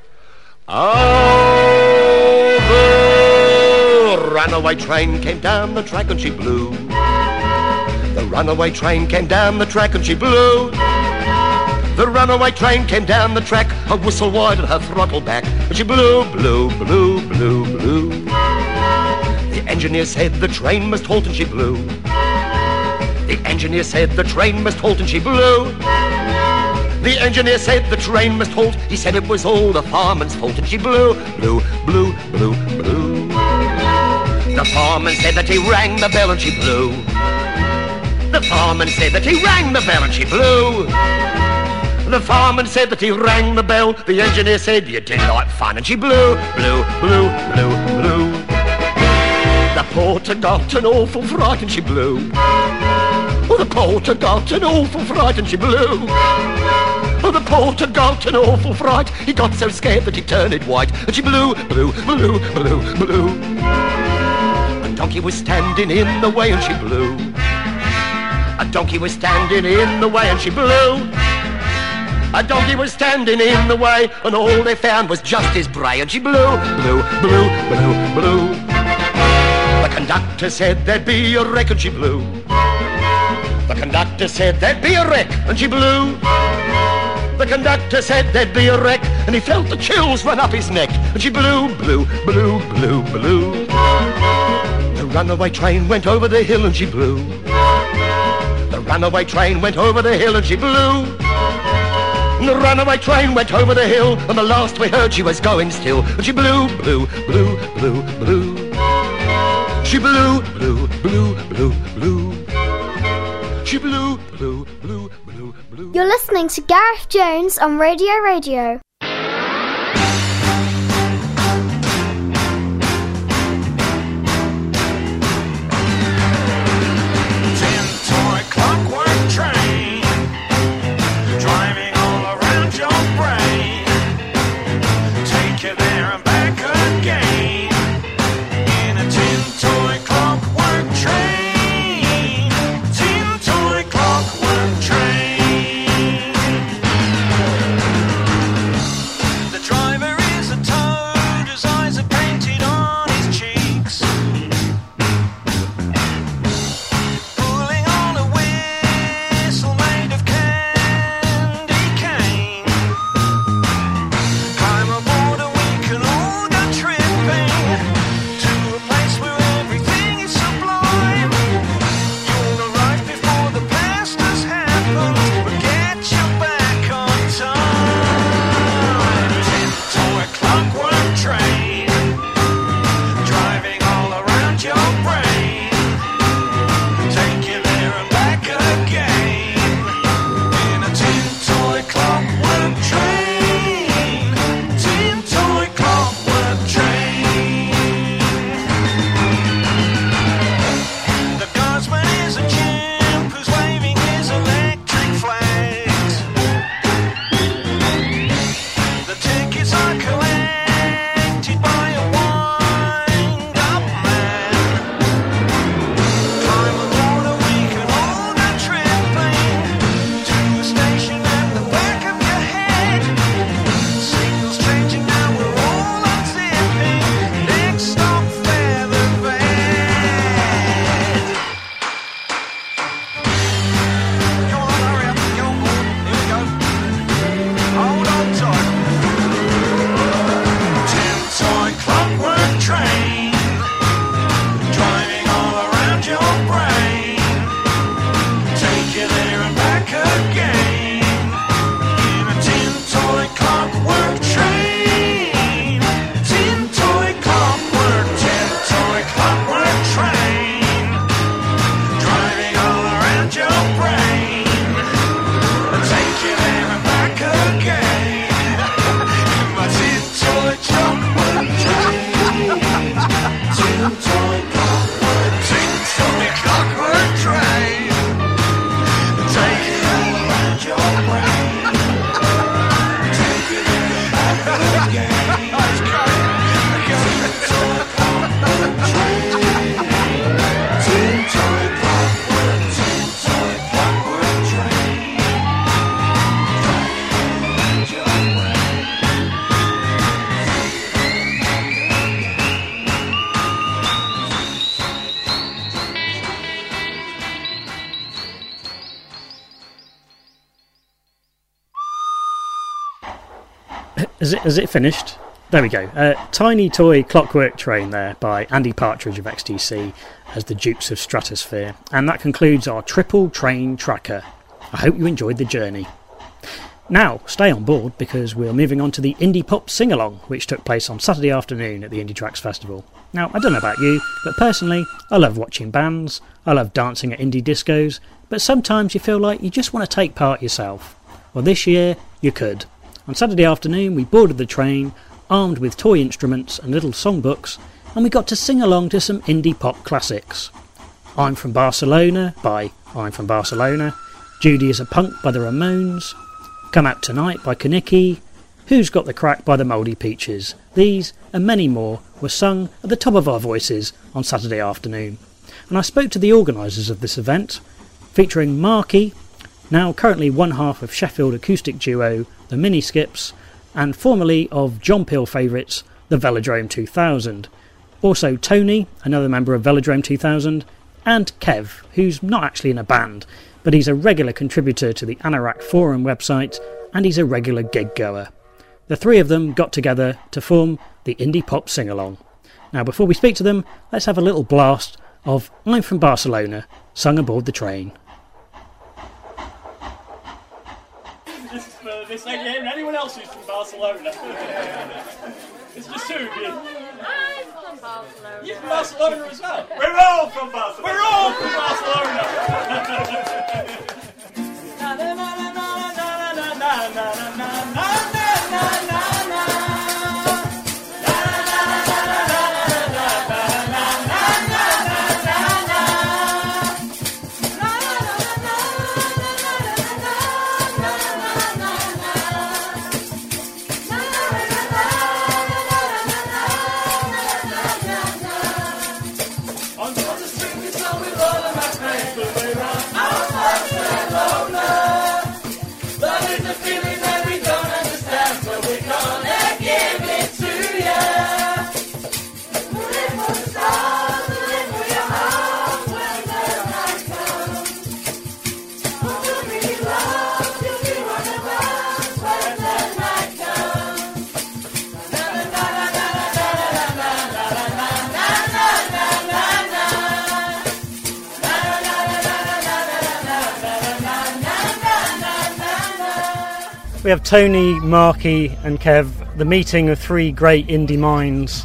Oh, the runaway train came down the track and she blew. The runaway train came down the track and she blew. The runaway train came down the track, her whistle wide and her throttle back, and she blew, blew, blew, blew, blew. The engineer said the train must halt and she blew. The engineer said the train must halt and she blew. The engineer said the train must halt. He said it was all the fireman's fault and she blew, blew, blew, blew, blew. The fireman said that he rang the bell and she blew. The fireman said that he rang the bell and she blew. The fireman said that he rang the bell. The engineer said you did like fun and she blew, blew, blew, blew, blew. The porter got an awful fright and she blew. Oh, the porter got an awful fright and she blew. Oh, the porter got an awful fright. He got so scared that he turned white and she blew, blew, blew, blew, blew. A donkey was standing in the way and she blew. A donkey was standing in the way and she blew. A donkey was standing in the way and all they found was just his bray and she blew, blew, blew, blew, blew. The conductor said there'd be a wreck and she blew. The conductor said there'd be a wreck and she blew. The conductor said there'd be a wreck and he felt the chills run up his neck and she blew, blew, blew, blew, blew. The runaway train went over the hill and she blew. The runaway train went over the hill and she blew. The runaway train went over the hill and the last we heard she was going still and she blew, blew, blew, blew, blew. She blew, blew, blew, blew, blew. She blew, blew, blew, blew, blew. You're listening to Gareth Jones on Radio Radio. Is it, is it finished? There we go. Uh, Tiny Toy Clockwork Train there by Andy Partridge of X T C as the Dukes of Stratosphere. And that concludes our triple train tracker. I hope you enjoyed the journey. Now, stay on board because we're moving on to the Indie Pop Sing-Along, which took place on Saturday afternoon at the Indie Tracks Festival. Now, I don't know about you, but personally, I love watching bands, I love dancing at indie discos, but sometimes you feel like you just want to take part yourself. Well, this year, you could. On Saturday afternoon, we boarded the train, armed with toy instruments and little songbooks, and we got to sing along to some indie pop classics. I'm From Barcelona by I'm From Barcelona, Judy is a Punk by the Ramones, Come Out Tonight by Kaniki, Who's Got the Crack by the Mouldy Peaches. These and many more were sung at the top of our voices on Saturday afternoon. And I spoke to the organisers of this event, featuring Marky, now currently one half of Sheffield acoustic duo The Mini Skips, and formerly of John Peel favourites the Velodrome two thousand. Also Tony, another member of Velodrome two thousand, and Kev, who's not actually in a band, but he's a regular contributor to the Anorak Forum website, and he's a regular gig goer. The three of them got together to form the Indie Pop Sing-Along. Now before we speak to them, let's have a little blast of I'm From Barcelona, sung aboard the train. This is for this lady here and anyone else who's from Barcelona. It's just two of you. I'm from Barcelona. You're from Barcelona as well? We're all from Barcelona. We're all from Barcelona. Na na na na na na na na na na na. We have Tony, Marky and Kev, the meeting of three great indie minds.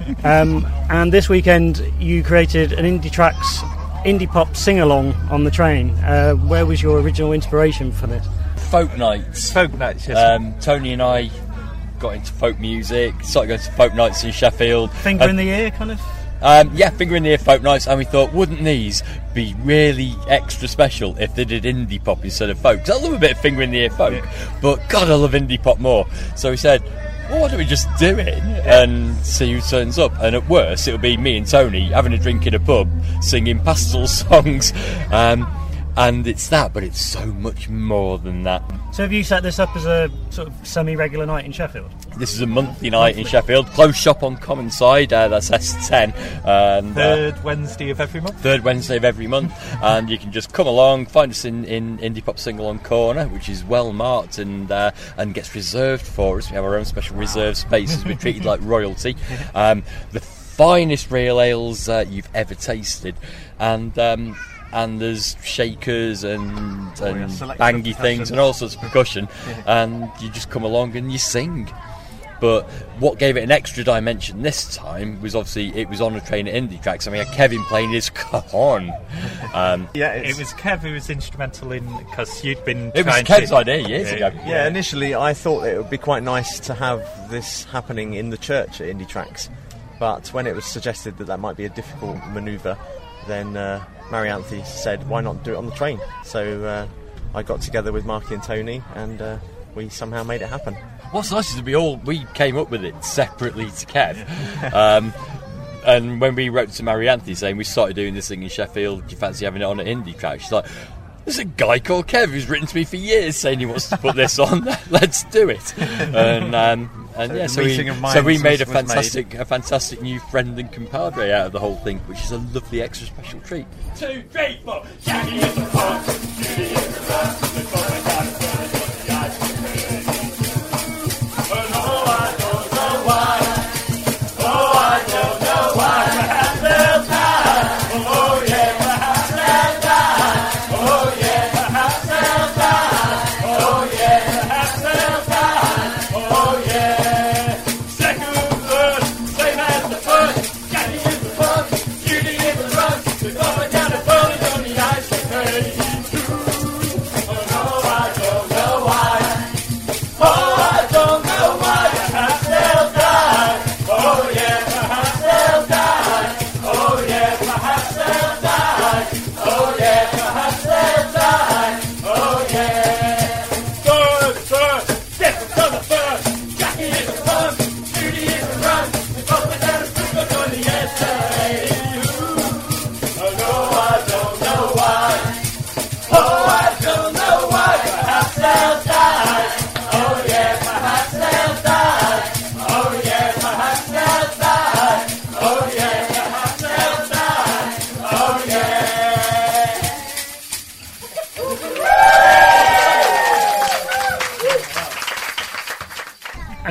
Um, and this weekend you created an Indie Tracks Indie Pop Sing-Along on the train. Uh, where was your original inspiration for this? Folk nights. Folk nights, yes. Um, Tony and I got into folk music, started going to folk nights in Sheffield. Finger um, in the ear, kind of? Um, yeah, finger in the ear folk nights, and we thought, wouldn't these be really extra special if they did indie pop instead of folk? 'Cause I love a bit of finger in the ear folk, yeah. But God, I love indie pop more. So we said, well, why don't we just do it and see who turns up? And at worst, it'll be me and Tony having a drink in a pub, singing pastoral songs. Um, and it's that, but it's so much more than that. So have you set this up as a sort of semi-regular night in Sheffield? This is a monthly night monthly. in Sheffield. Close shop on Common Side, uh, that's S ten. And, third uh, Wednesday of every month? Third Wednesday of every month. And you can just come along, find us in, in Indie Pop Sing-Along Corner, which is well marked and uh, and gets reserved for us. We have our own special reserved spaces. We're treated like royalty. Um, the finest real ales uh, you've ever tasted. And... Um, and there's shakers and, and oh, yeah, bangy things and all sorts of percussion, and you just come along and you sing. But what gave it an extra dimension this time was obviously it was on a train at Indie Tracks, and we had Kevin playing his cajon. Um, yeah, it was Kev who was instrumental in, because you'd been It was Kev's to, idea years yeah, ago. Yeah, yeah, initially I thought it would be quite nice to have this happening in the church at Indie Tracks, but when it was suggested that that might be a difficult manoeuvre, then uh, Marianthe said, why not do it on the train? So uh, I got together with Marky and Tony, and uh, we somehow made it happen. What's nice is we all we came up with it separately to Kev. um, and when we wrote to Marianthe saying we started doing this thing in Sheffield, do you fancy having it on at Indie Tracks? She's like, there's a guy called Kev who's written to me for years saying he wants to put this on. Let's do it. And um, and so yeah, so we, so we made a fantastic made. a fantastic new friend and compadre out of the whole thing, which is a lovely extra special treat. Two, three, four. Jackie is the front, Judy is the back, the front and back, the front and back, the ice cream. And all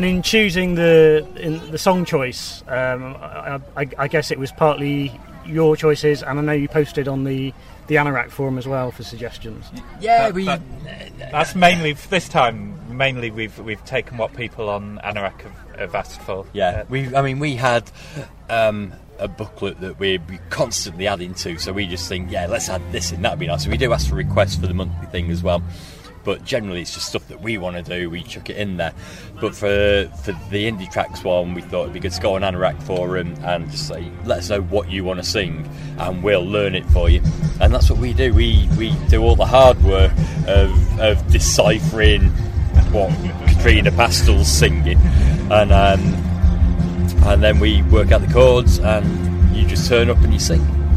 and in choosing the in the song choice, um, I, I, I guess it was partly your choices, and I know you posted on the, the Anorak forum as well for suggestions. Yeah, That- we. that- that's mainly this time. Mainly, we've we've taken what people on Anorak have, have asked for. Yeah, we. I mean, we had um, a booklet that we're constantly adding to, so we just think, yeah, let's add this in. That'd be nice. So we do ask for requests for the monthly thing as well. But generally, it's just stuff that we want to do. We chuck it in there. But for for the Indie Tracks one, we thought it'd be good to go on Anorak forum and just say, let us know what you want to sing, and we'll learn it for you. And that's what we do. We we do all the hard work of of deciphering what Katrina Pastel's singing, and um, and then we work out the chords, and you just turn up and you sing.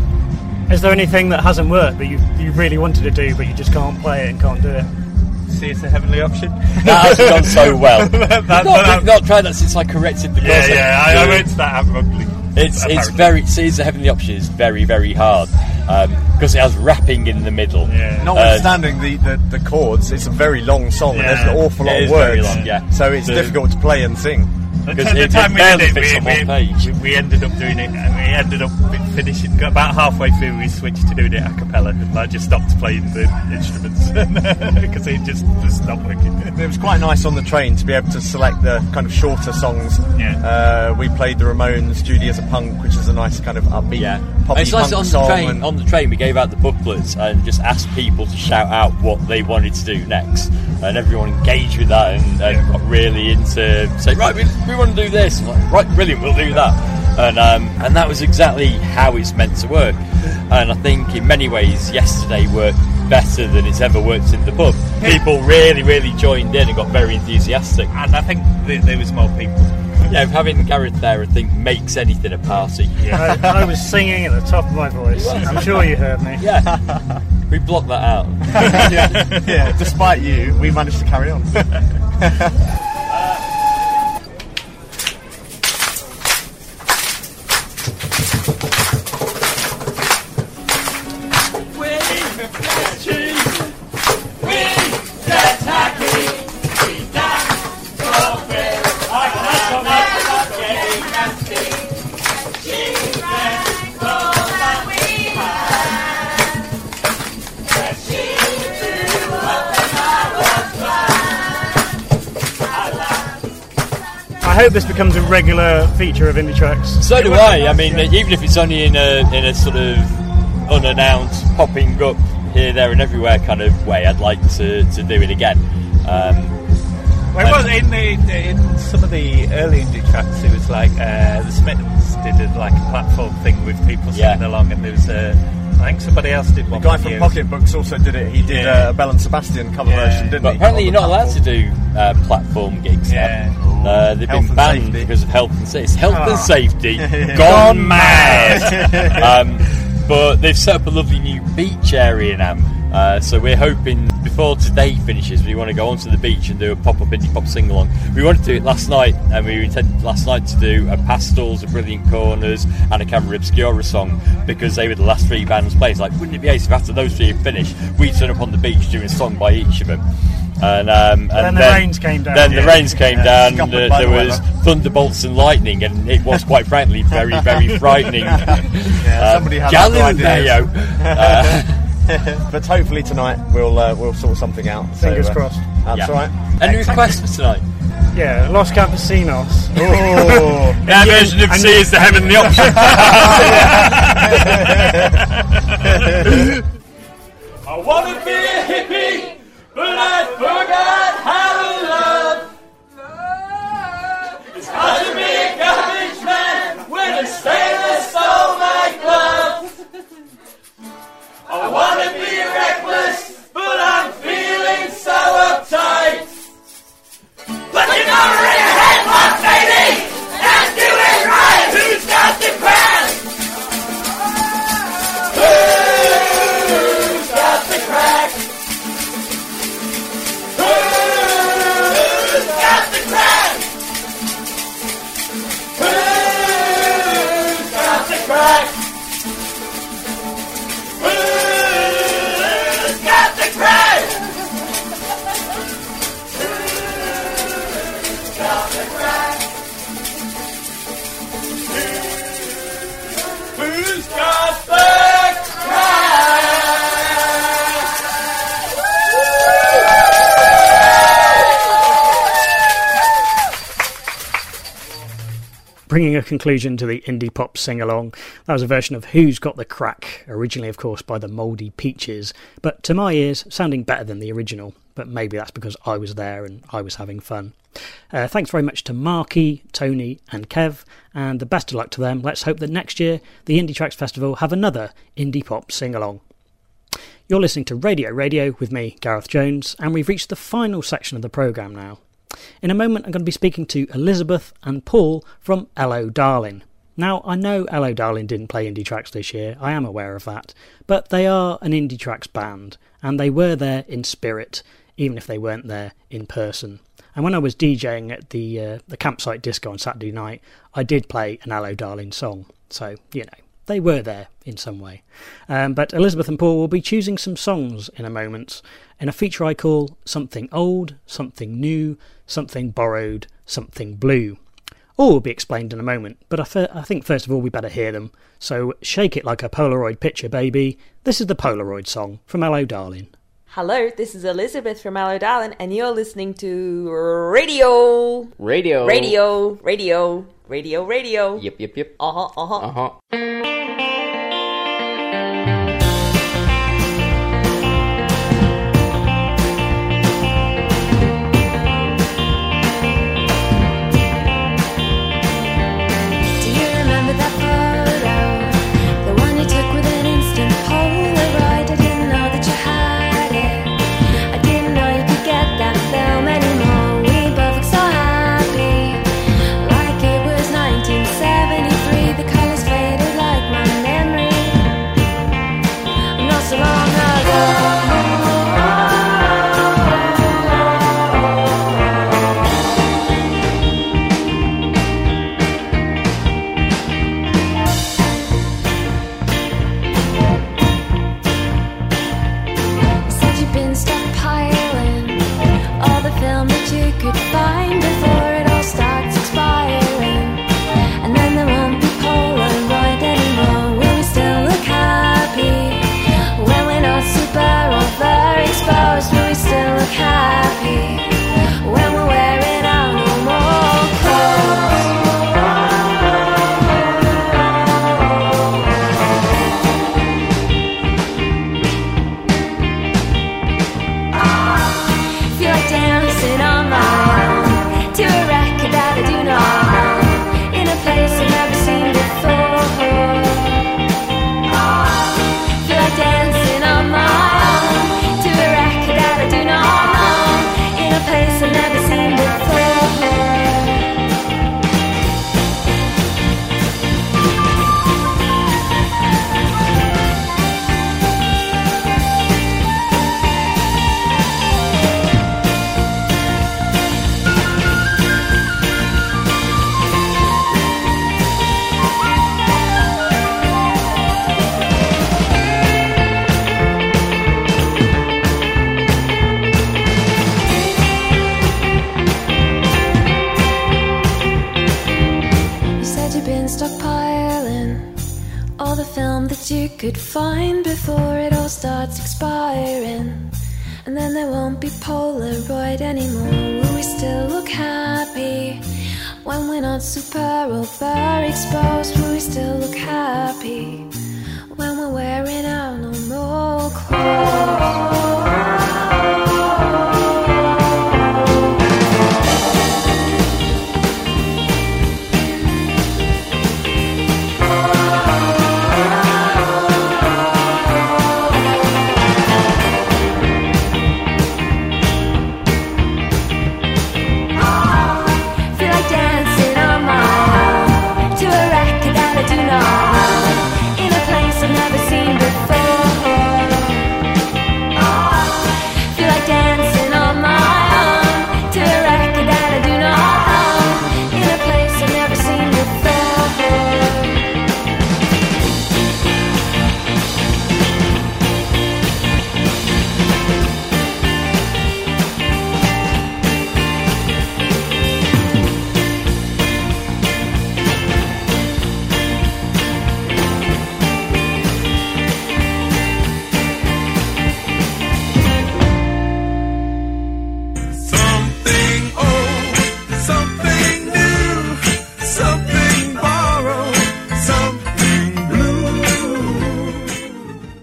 Is there anything that hasn't worked that you you really wanted to do but you just can't play it and can't do it? See, it's a heavenly option. That has gone so well. That- We've not, that- we've not tried that since I corrected the Yeah, chords. yeah, I, I went to that admirably. It's it's apparently. very see, it's a heavenly option is very very hard because it has rapping in the middle. Yeah. Notwithstanding the, the, the chords, it's a very long song and there's an awful lot It of is very words. long, yeah. So it's The- difficult to play and sing. The, Because t- the it- time it we barely did fits it, on we, one we, page. we, we ended up doing it, and we ended up finishing about halfway through. We switched to doing it a cappella, and I just stopped playing the instruments because it just was not working. It was quite nice on the train to be able to select the kind of shorter songs. Yeah. Uh, we played the Ramones' "Judy as a Punk," which is a nice kind of upbeat, Yeah, poppy it's nice punk on the song. train. and- On the train, we gave out the booklets and just asked people to shout out what they wanted to do next, and everyone engaged with that and, and got really into say, right, we, we want to do this. I'm like, right, brilliant, we'll do that, and um, and that was exactly how it's meant to work. And I think in many ways, yesterday worked better than it's ever worked in the pub. People really, really joined in and got very enthusiastic. And I think th- there was more people. Yeah, having Gareth there, I think, makes anything a party. I, I was singing at the top of my voice. I'm sure you heard me. Yeah, we blocked that out. yeah, yeah, despite you, we managed to carry on. I hope this becomes a regular feature of Indie Tracks. So do I. I mean, even if it's only in a in a sort of unannounced, popping up here, there, and everywhere kind of way, I'd like to, to do it again. Um, Well, it was in, the, in some of the early indie tracks, it was like uh, the Smiths did a, like a platform thing with people singing Yeah. along, and there was a. I think somebody else did The one. guy for from years. Pocketbooks also did it. He did Yeah. uh, a Bell and Sebastian cover Yeah. version, didn't but he? apparently, on you're the not allowed to do uh, platform gigs Yeah. now. Uh, they've Health been and banned safety. because of health and safety. It's health Ah. and safety Gone gone mad. um, but they've set up a lovely new beach area now. Uh, so we're hoping before today finishes, we want to go onto the beach and do a pop-up indie pop sing-along. We wanted to do it last night, and we intended last night to do a Pastels, a Brilliant Corners, and a Camera Obscura song because they were the last three bands played. It's like, wouldn't it be ace if after those three had finished, we'd turn up on the beach doing a song by each of them? And, um, and then the rains came down. Then Yeah. the rains came Yeah, down. scuppered Uh, by there the was weather. thunderbolts and lightning, and it was quite frankly very, very frightening. Yeah, somebody had other Galileo. Uh, but hopefully tonight we'll uh, we'll sort something out. So, Fingers uh, crossed. That's Yeah. all right. Any requests for tonight? Yeah, Los Campesinos. Oh, That version of C is the heavenly option. I wanna be a hippie, but I forgot how to love. It's hard to be a garbage man when a sailor stole my glove. I wanna be reckless, but I'm feeling so uptight. But you know we're in your head, my baby, and do it right. Who's got the crack? Who's got the crack? Who's Who's got the crack? Bringing a conclusion to the indie pop sing-along, that was a version of Who's Got the Crack, originally of course by the Mouldy Peaches, but to my ears sounding better than the original, but maybe that's because I was there and I was having fun. Uh, thanks very much to Marky, Tony and Kev, and the best of luck to them. Let's hope that next year the Indie Tracks Festival have another indie pop sing-along. You're listening to Radio Radio with me, Gareth Jones, and we've reached the final section of the programme now. In a moment I'm going to be speaking to Elizabeth and Paul from Hello Darling. Now, I know Hello Darling didn't play Indie Tracks this year, I am aware of that, but they are an Indie Tracks band, and they were there in spirit, even if they weren't there in person. And when I was DJing at the uh, the campsite disco on Saturday night, I did play an Hello Darling song, so, you know, they were there in some way. Um, but Elizabeth and Paul will be choosing some songs in a moment, in a feature I call Something Old, Something New, Something Borrowed, Something Blue. All will be explained in a moment, but I, f- I think first of all we better hear them. So shake it like a Polaroid picture, baby. This is the Polaroid song from Hello Darling. Hello, this is Elizabeth from Hello Darling, and you're listening to Radio. Radio. Radio. Radio. Radio. Radio. Yep, yep, yep. Uh-huh, uh-huh. Uh-huh. could find before it all starts expiring. And then there won't be Polaroid anymore. Will we still look happy when we're not super overexposed? Will we still look happy when we're wearing our normal clothes? Feel like dancing on my own to a record that I do not know.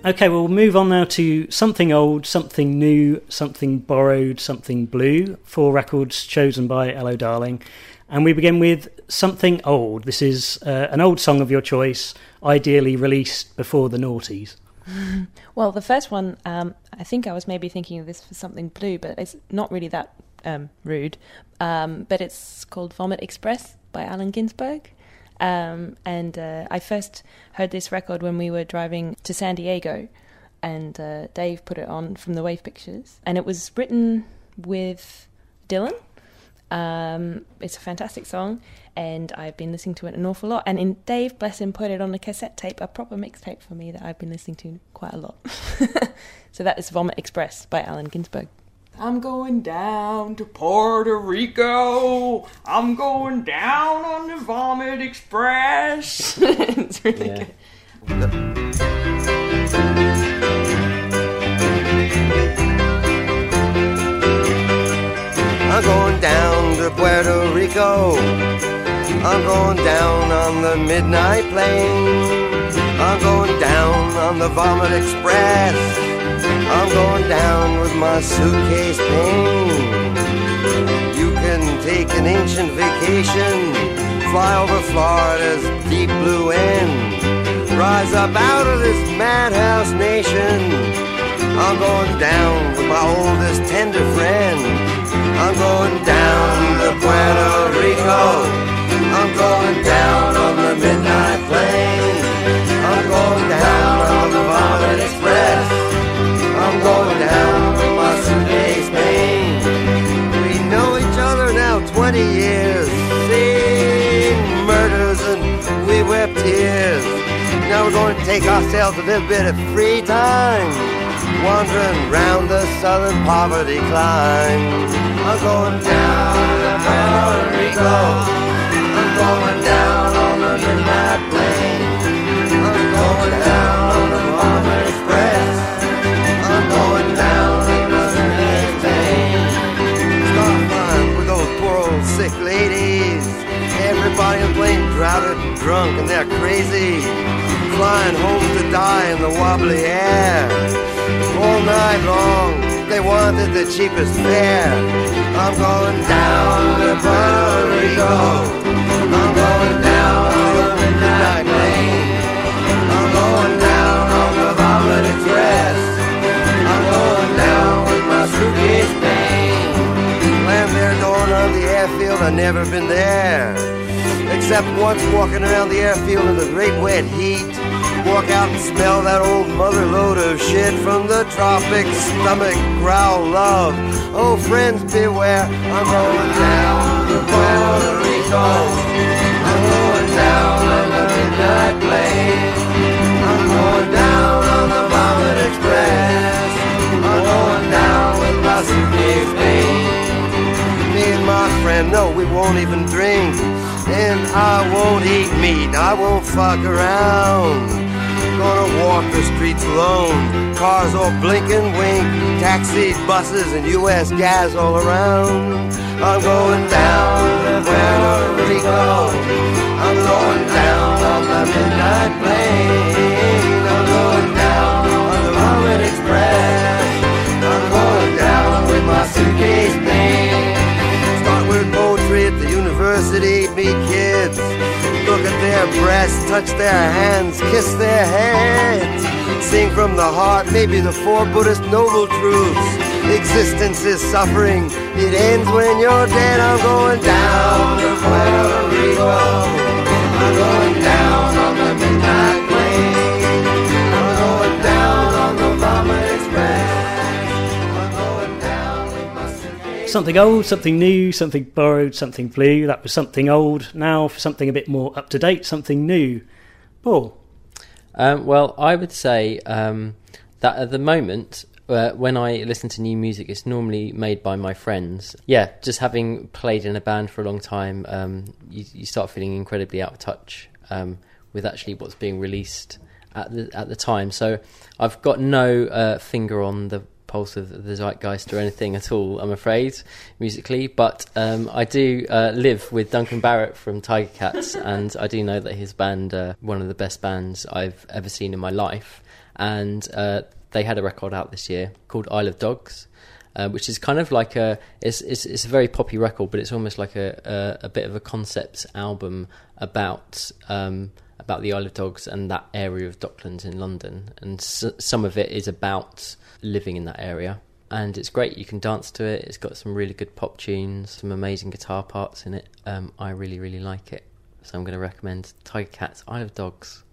Okay, well, we'll move on now to something old, something new, something borrowed, something blue. Four records chosen by Hello Darling. And we begin with Something Old. This is uh, an old song of your choice, ideally released before the noughties. Well, the first one, um, I think I was maybe thinking of this for something blue, but it's not really that um, rude. Um, but it's called Vomit Express by Allen Ginsberg. Um, and uh, I first heard this record when we were driving to San Diego, and uh, Dave put it on from the Wave Pictures. And it was written with Dylan. Um, it's a fantastic song, and I've been listening to it an awful lot. And in Dave, bless him, put it on a cassette tape, a proper mixtape for me that I've been listening to quite a lot. So that is Vomit Express by Allen Ginsberg. I'm going down to Puerto Rico. I'm going down on the Vomit Express. It's really Yeah. good. I'm going down to Puerto Rico. I'm going down on the midnight plane. I'm going down on the Vomit Express. I'm going down with my suitcase pain. You can take an ancient vacation, fly over Florida's deep blue end, rise up out of this madhouse nation. I'm going down with my oldest tender friend. I'm going down to Puerto Rico. I'm going down on the midnight plane. I'm going down on the Vomit Express. I'm going down with my suitcase pain. We know each other now twenty years, seen murders and we wept tears. Now we're going to take ourselves a little bit of free time, wandering round the southern poverty climb. I'm going down to Puerto Rico. I'm going down on the midnight plane. I'm going down on the Vomit Express. I'm going down in the suitcase pain. Start flying with those poor old sick ladies. Everybody on the plane drowsed and drunk and they're crazy, flying home to die in the wobbly air. All night long they wanted the cheapest fare. I'm going down to Puerto Rico. I'm going down on the midnight plane. I'm going down on the Vomit Express. I'm going down with my suitcase pain. Land there going on the airfield, I've never been there, except once walking around the airfield in the great wet heat. Walk out and smell that old mother load of shit from the tropics. Stomach growl love. Oh, friends beware. I'm going down to Puerto Rico. I'm going down on the midnight plane. I'm going down on the Vomit Express. I'm going down with my suitcase pain. Me and my friend, no, we won't even drink. And I won't eat meat. I won't fuck around. Gonna walk the streets alone. Cars all blink and wink. Taxis, buses, and U S gas all around. I'm going down to Puerto Rico. I'm going down on the midnight plane. I'm going down on the Vomit Express. I'm going down with my suitcase pain. Start with poetry at the university. Meet kids. Look at their breasts, touch their hands, kiss their heads. Sing from the heart, maybe the four Buddhist noble truths. Existence is suffering, it ends when you're dead. I'm going down to Puerto Rico. I'm going down on the midnight plane. I'm going down on the Vomit Express. I'm going down with my suitcase. Something old, something new, something borrowed, something blue. That was something old. Now for something a bit more up to date, something new. Paul? Um, well, I would say um, that at the moment, uh, when I listen to new music, it's normally made by my friends. Yeah, just having played in a band for a long time, um, you, you start feeling incredibly out of touch um, with actually what's being released at the at the time. So I've got no uh, finger on the pulse of the zeitgeist or anything at all, I'm afraid, musically, but um, I do uh, live with Duncan Barrett from Tiger Cats, and I do know that his band, uh, one of the best bands I've ever seen in my life, and uh, they had a record out this year called Isle of Dogs, uh, which is kind of like a it's, it's it's a very poppy record, but it's almost like a a, a bit of a concept album about um, about the Isle of Dogs and that area of Docklands in London, and s- some of it is about living in that area. And it's great, you can dance to it, it's got some really good pop tunes, some amazing guitar parts in it. Um, I really, really like it. So I'm going to recommend Tiger Cat's Isle of Dogs.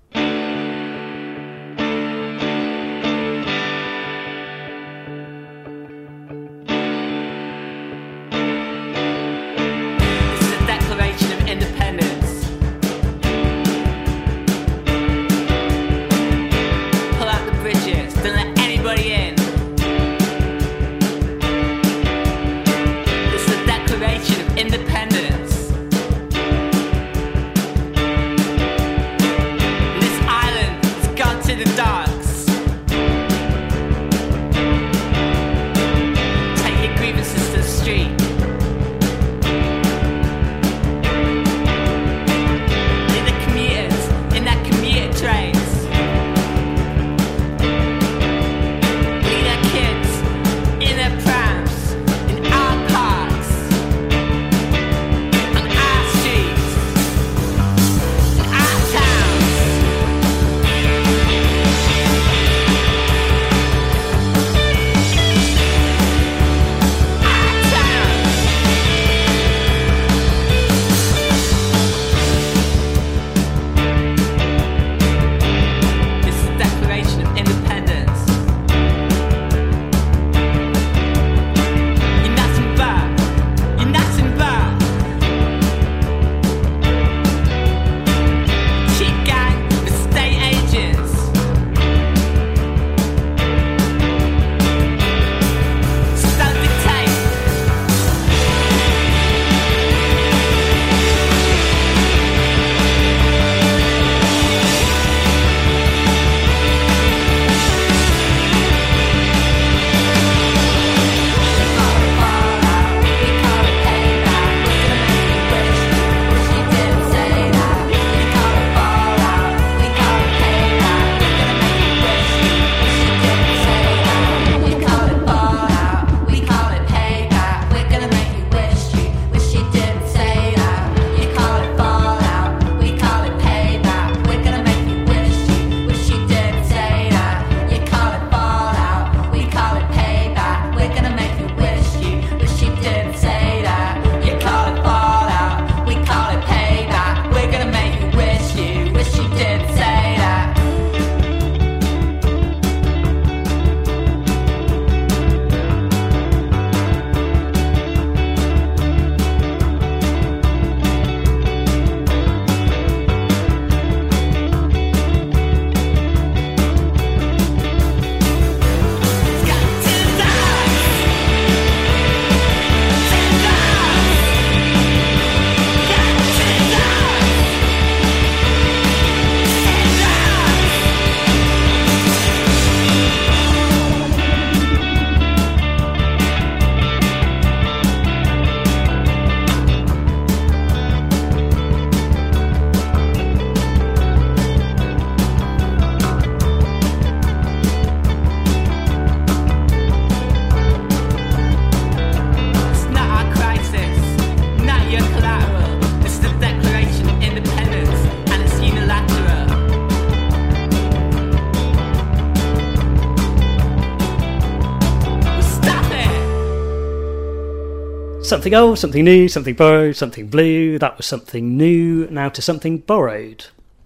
Something old, something new, something borrowed, something blue. That was something new. Now to something borrowed.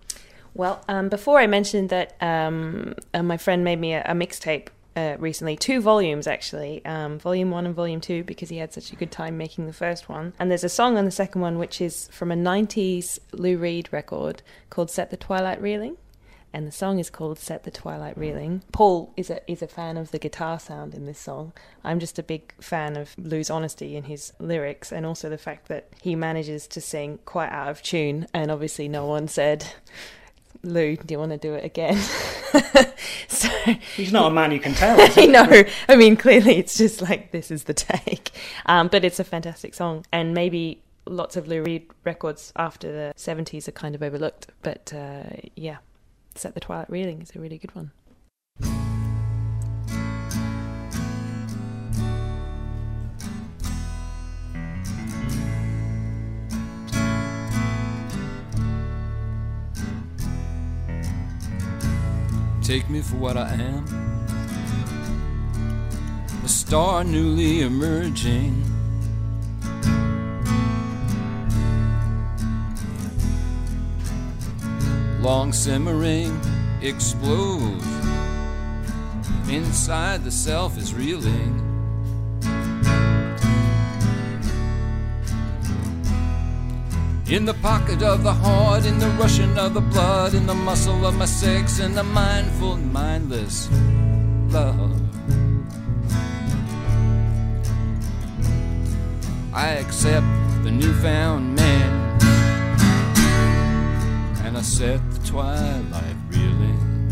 Well, um, before I mentioned that um, uh, my friend made me a, a mixtape uh, recently, two volumes actually, um, volume one and volume two, because he had such a good time making the first one. And there's a song on the second one which is from a nineties Lou Reed record called Set the Twilight Reeling. And the song is called Set the Twilight Reeling. Paul is a is a fan of the guitar sound in this song. I'm just a big fan of Lou's honesty in his lyrics, and also the fact that he manages to sing quite out of tune, and obviously no one said, Lou, do you want to do it again? So he's not a man you can tell. Is I know. I mean, clearly it's just like, this is the take. Um, but it's a fantastic song, and maybe lots of Lou Reed records after the seventies are kind of overlooked. But uh, yeah. Set the Twilight Reeling is a really good one. take me for what I am, a star newly emerging. Long simmering explodes. Inside the self is reeling. In the pocket of the heart, in the rushing of the blood, in the muscle of my sex, in the mindful, mindless love. I accept the newfound man, and I set the twilight reeling.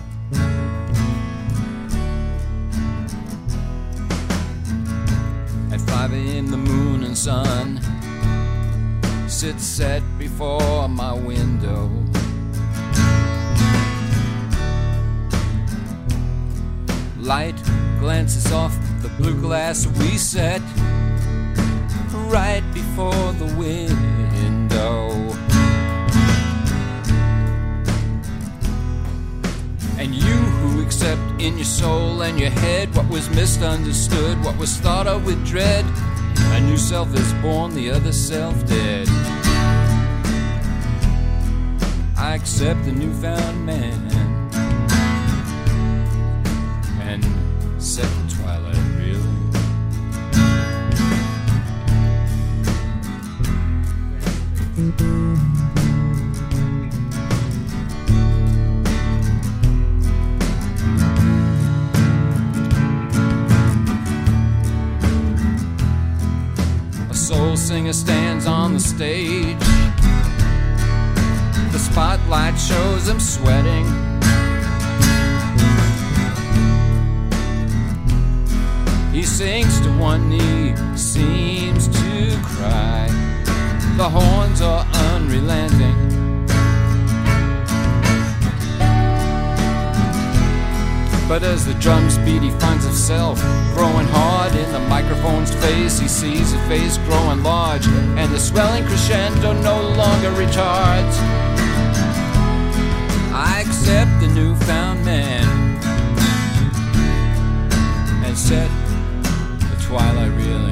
At five a.m. the moon and sun sits set before my window. Light glances off the blue glass we set right before the window. And you who accept in your soul and your head what was misunderstood, what was thought of with dread, a new self is born, the other self dead. I accept the newfound man and set the twilight reeling. A soul singer stands on the stage. The spotlight shows him sweating. He sinks to one knee, seems to cry. The horns are unrelenting. But as the drums beat, he finds himself growing hard in the microphone's face. He sees a face growing large, and the swelling crescendo no longer retards. I accept the newfound man and set the twilight reeling.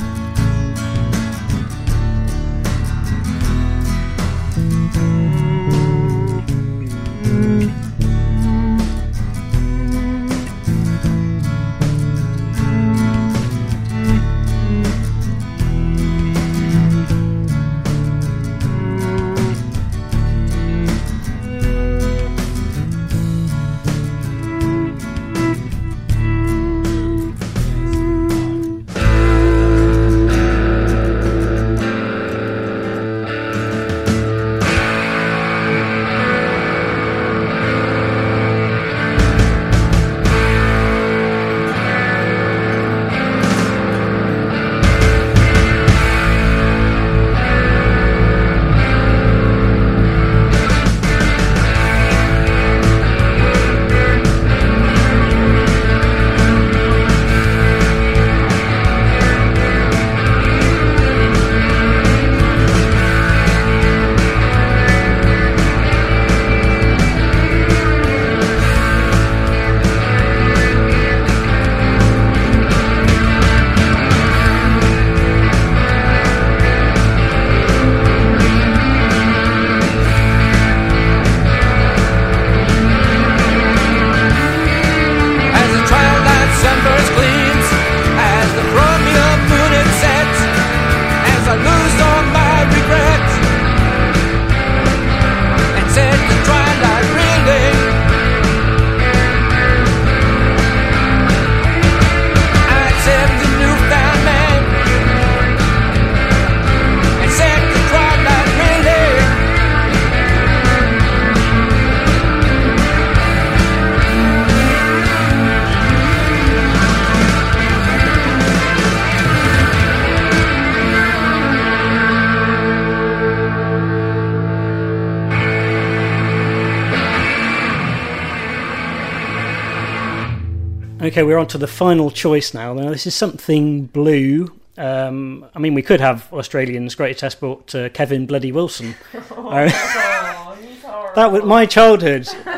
Okay, we're on to the final choice now. Now, this is something blue. Um, I mean, we could have Australians' greatest export, uh, Kevin Bloody Wilson. Oh, uh, that was my childhood.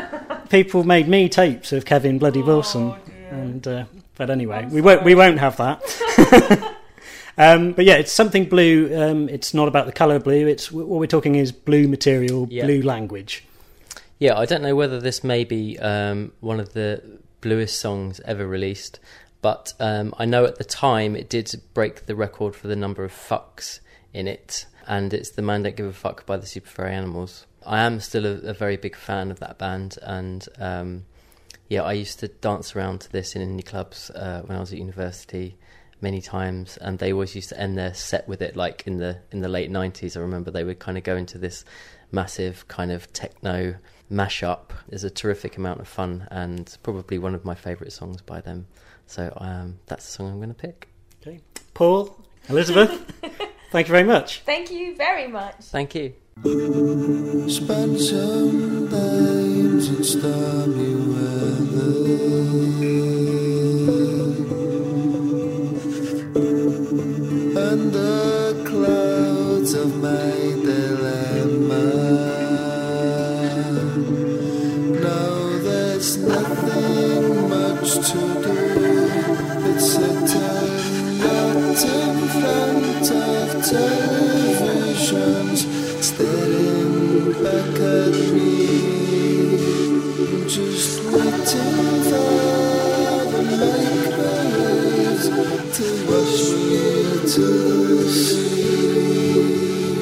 people made me tapes of Kevin Bloody Wilson, and uh, but anyway, we won't we won't have that. um, but yeah, it's something blue. Um, it's not about the colour blue. It's what we're talking is blue material, Yeah. blue language. Yeah, I don't know whether this may be um, one of the bluest songs ever released, but um, I know at the time it did break the record for the number of fucks in it, and it's The Man Don't Give a Fuck by the Super Furry Animals. I am still a, a very big fan of that band, and um, yeah, I used to dance around to this in indie clubs uh, when I was at university many times, and they always used to end their set with it, like in the in the late nineties. I remember they would kind of go into this massive kind of techno mashup. Is a terrific amount of fun, and probably one of my favourite songs by them. So um, that's the song I'm going to pick. Okay, Paul, Elizabeth, thank you very much. Thank you very much. Thank you. Spent some days in stormy weather, and the clouds of my dilemma. Now there's nothing much to do, but sit and rot in front of televisions, staring back at me, just waiting for the microwaves to wash me to the sea.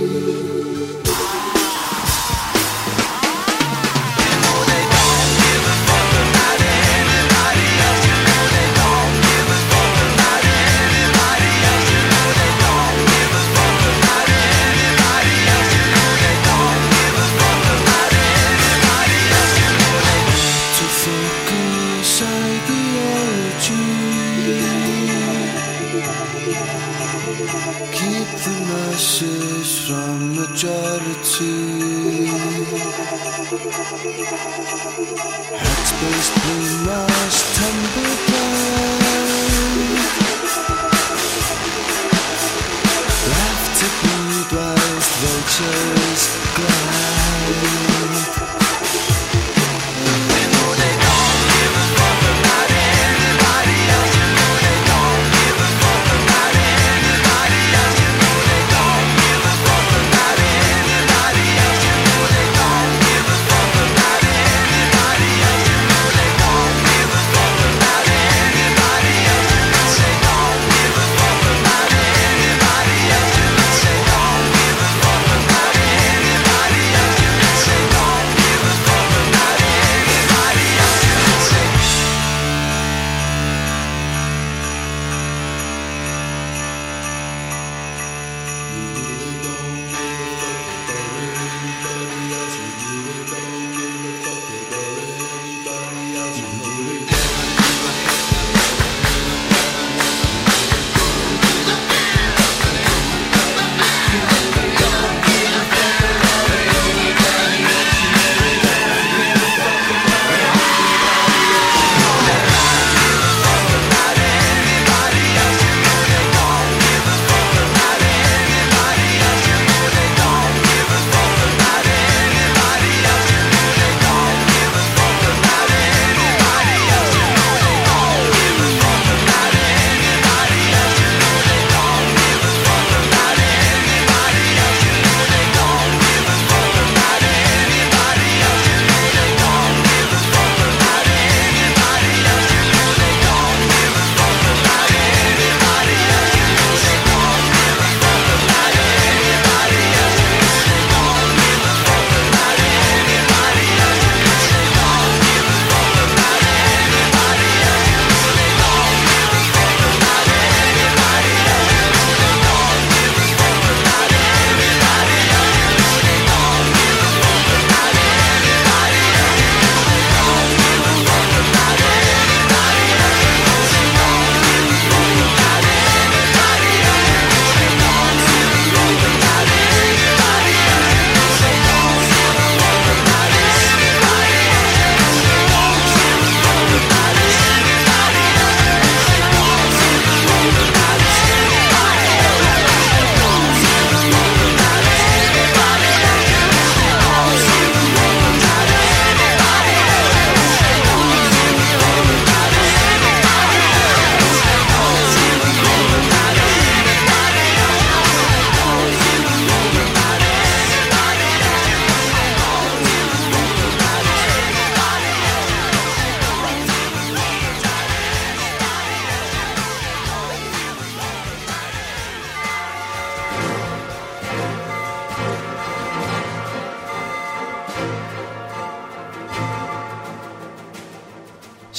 From majority, headspace plumas tumble down, left to bleed whilst vultures glide.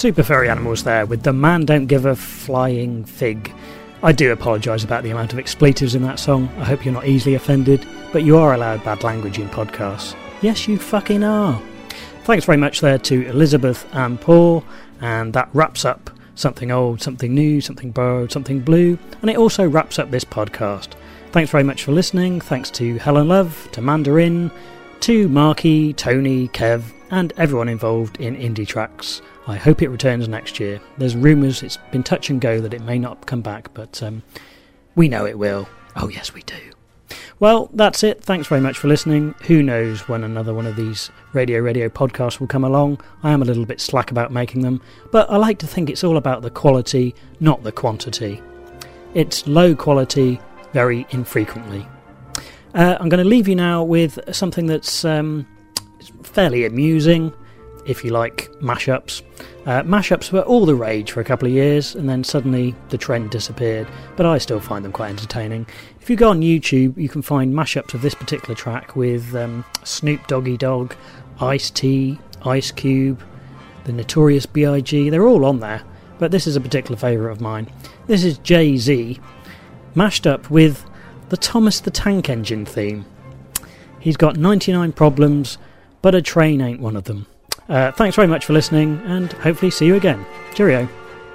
Super Furry Animals there with The Man Don't Give a Flying Fig. I do apologise about the amount of expletives in that song. I hope you're not easily offended, but you are allowed bad language in podcasts. Yes, you fucking are. Thanks very much there to Elizabeth and Paul, and that wraps up Something Old, Something New, Something Borrowed, Something Blue, and it also wraps up this podcast. Thanks very much for listening. Thanks to Helen Love, to Mandarin, to Marky, Tony, Kev, and everyone involved in Indie Tracks. I hope it returns next year. There's rumours, it's been touch and go, that it may not come back, but um, we know it will. Oh yes, we do. Well, that's it. Thanks very much for listening. Who knows when another one of these Radio Radio podcasts will come along. I am a little bit slack about making them, but I like to think it's all about the quality, not the quantity. It's low quality, very infrequently. Uh, I'm going to leave you now with something that's um, fairly amusing, if you like mashups. Uh, mashups were all the rage for a couple of years, and then suddenly the trend disappeared, but I still find them quite entertaining. If you go on YouTube, you can find mashups of this particular track with um, Snoop Doggy Dogg, Ice-T, Ice Cube, the Notorious B I G. They're all on there, but this is a particular favourite of mine. This is Jay-Z, mashed up with the Thomas the Tank Engine theme. He's got ninety-nine problems, but a train ain't one of them. Uh, thanks very much for listening, and hopefully see you again. Cheerio.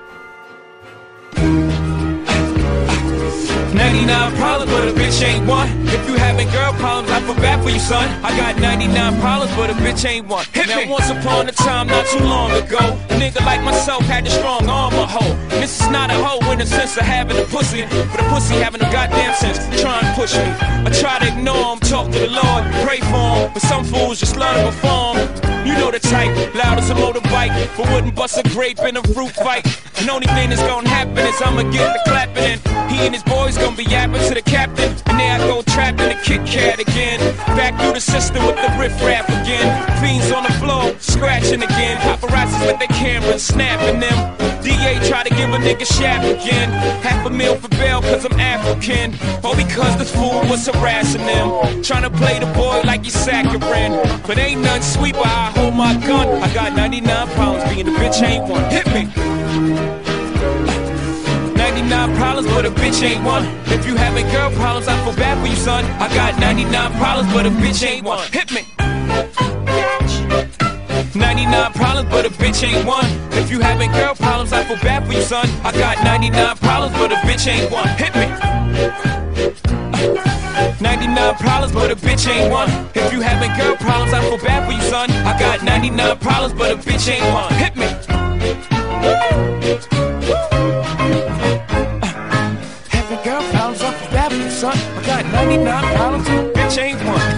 ninety-nine problems, but a bitch ain't one. If you having girl problems, I feel bad for you, son. I got ninety-nine problems, but a bitch ain't one. Hit now, me. Once upon a time, not too long ago, a nigga like myself had the strong arm a hoe. This is not a hoe in the sense of having a pussy, but a pussy having a goddamn sense try and push me. I try to ignore him, talk to the Lord, pray for him, but some fools just love to perform. You know the type, loud as a motorbike, but wouldn't bust a grape in a fruit fight. And only thing that's gonna happen is I'ma get the clapping, and he and his boys gonna be yapping to the captain. And there I go trapped in a Kit Kat again, back through the system with the riff rap again. Fiends on the floor, scratching again. Paparazzi with their cameras, snapping them. D A try to give a nigga shaft again. Half a meal for bail cause I'm African, or because this fool was harassing them. Trying to play the boy like he's saccharine, but ain't nothing sweet but I hold my gun. I got ninety-nine problems, being a bitch ain't one. Hit me. ninety-nine problems, but a bitch ain't one. If you having girl problems, I feel bad for you, son. I got ninety-nine problems, but a bitch ain't one. Hit me. ninety-nine problems, but a bitch ain't one. If you having girl problems, I feel bad for you, son. I got ninety-nine problems, but a bitch ain't one. Hit me. ninety-nine problems, but a bitch ain't one. If you having girl problems, I feel bad for you, son. I got ninety-nine problems, but a bitch ain't one. Hit me. Having girl problems, I feel bad for you, son. I got ninety-nine problems, but a bitch ain't one.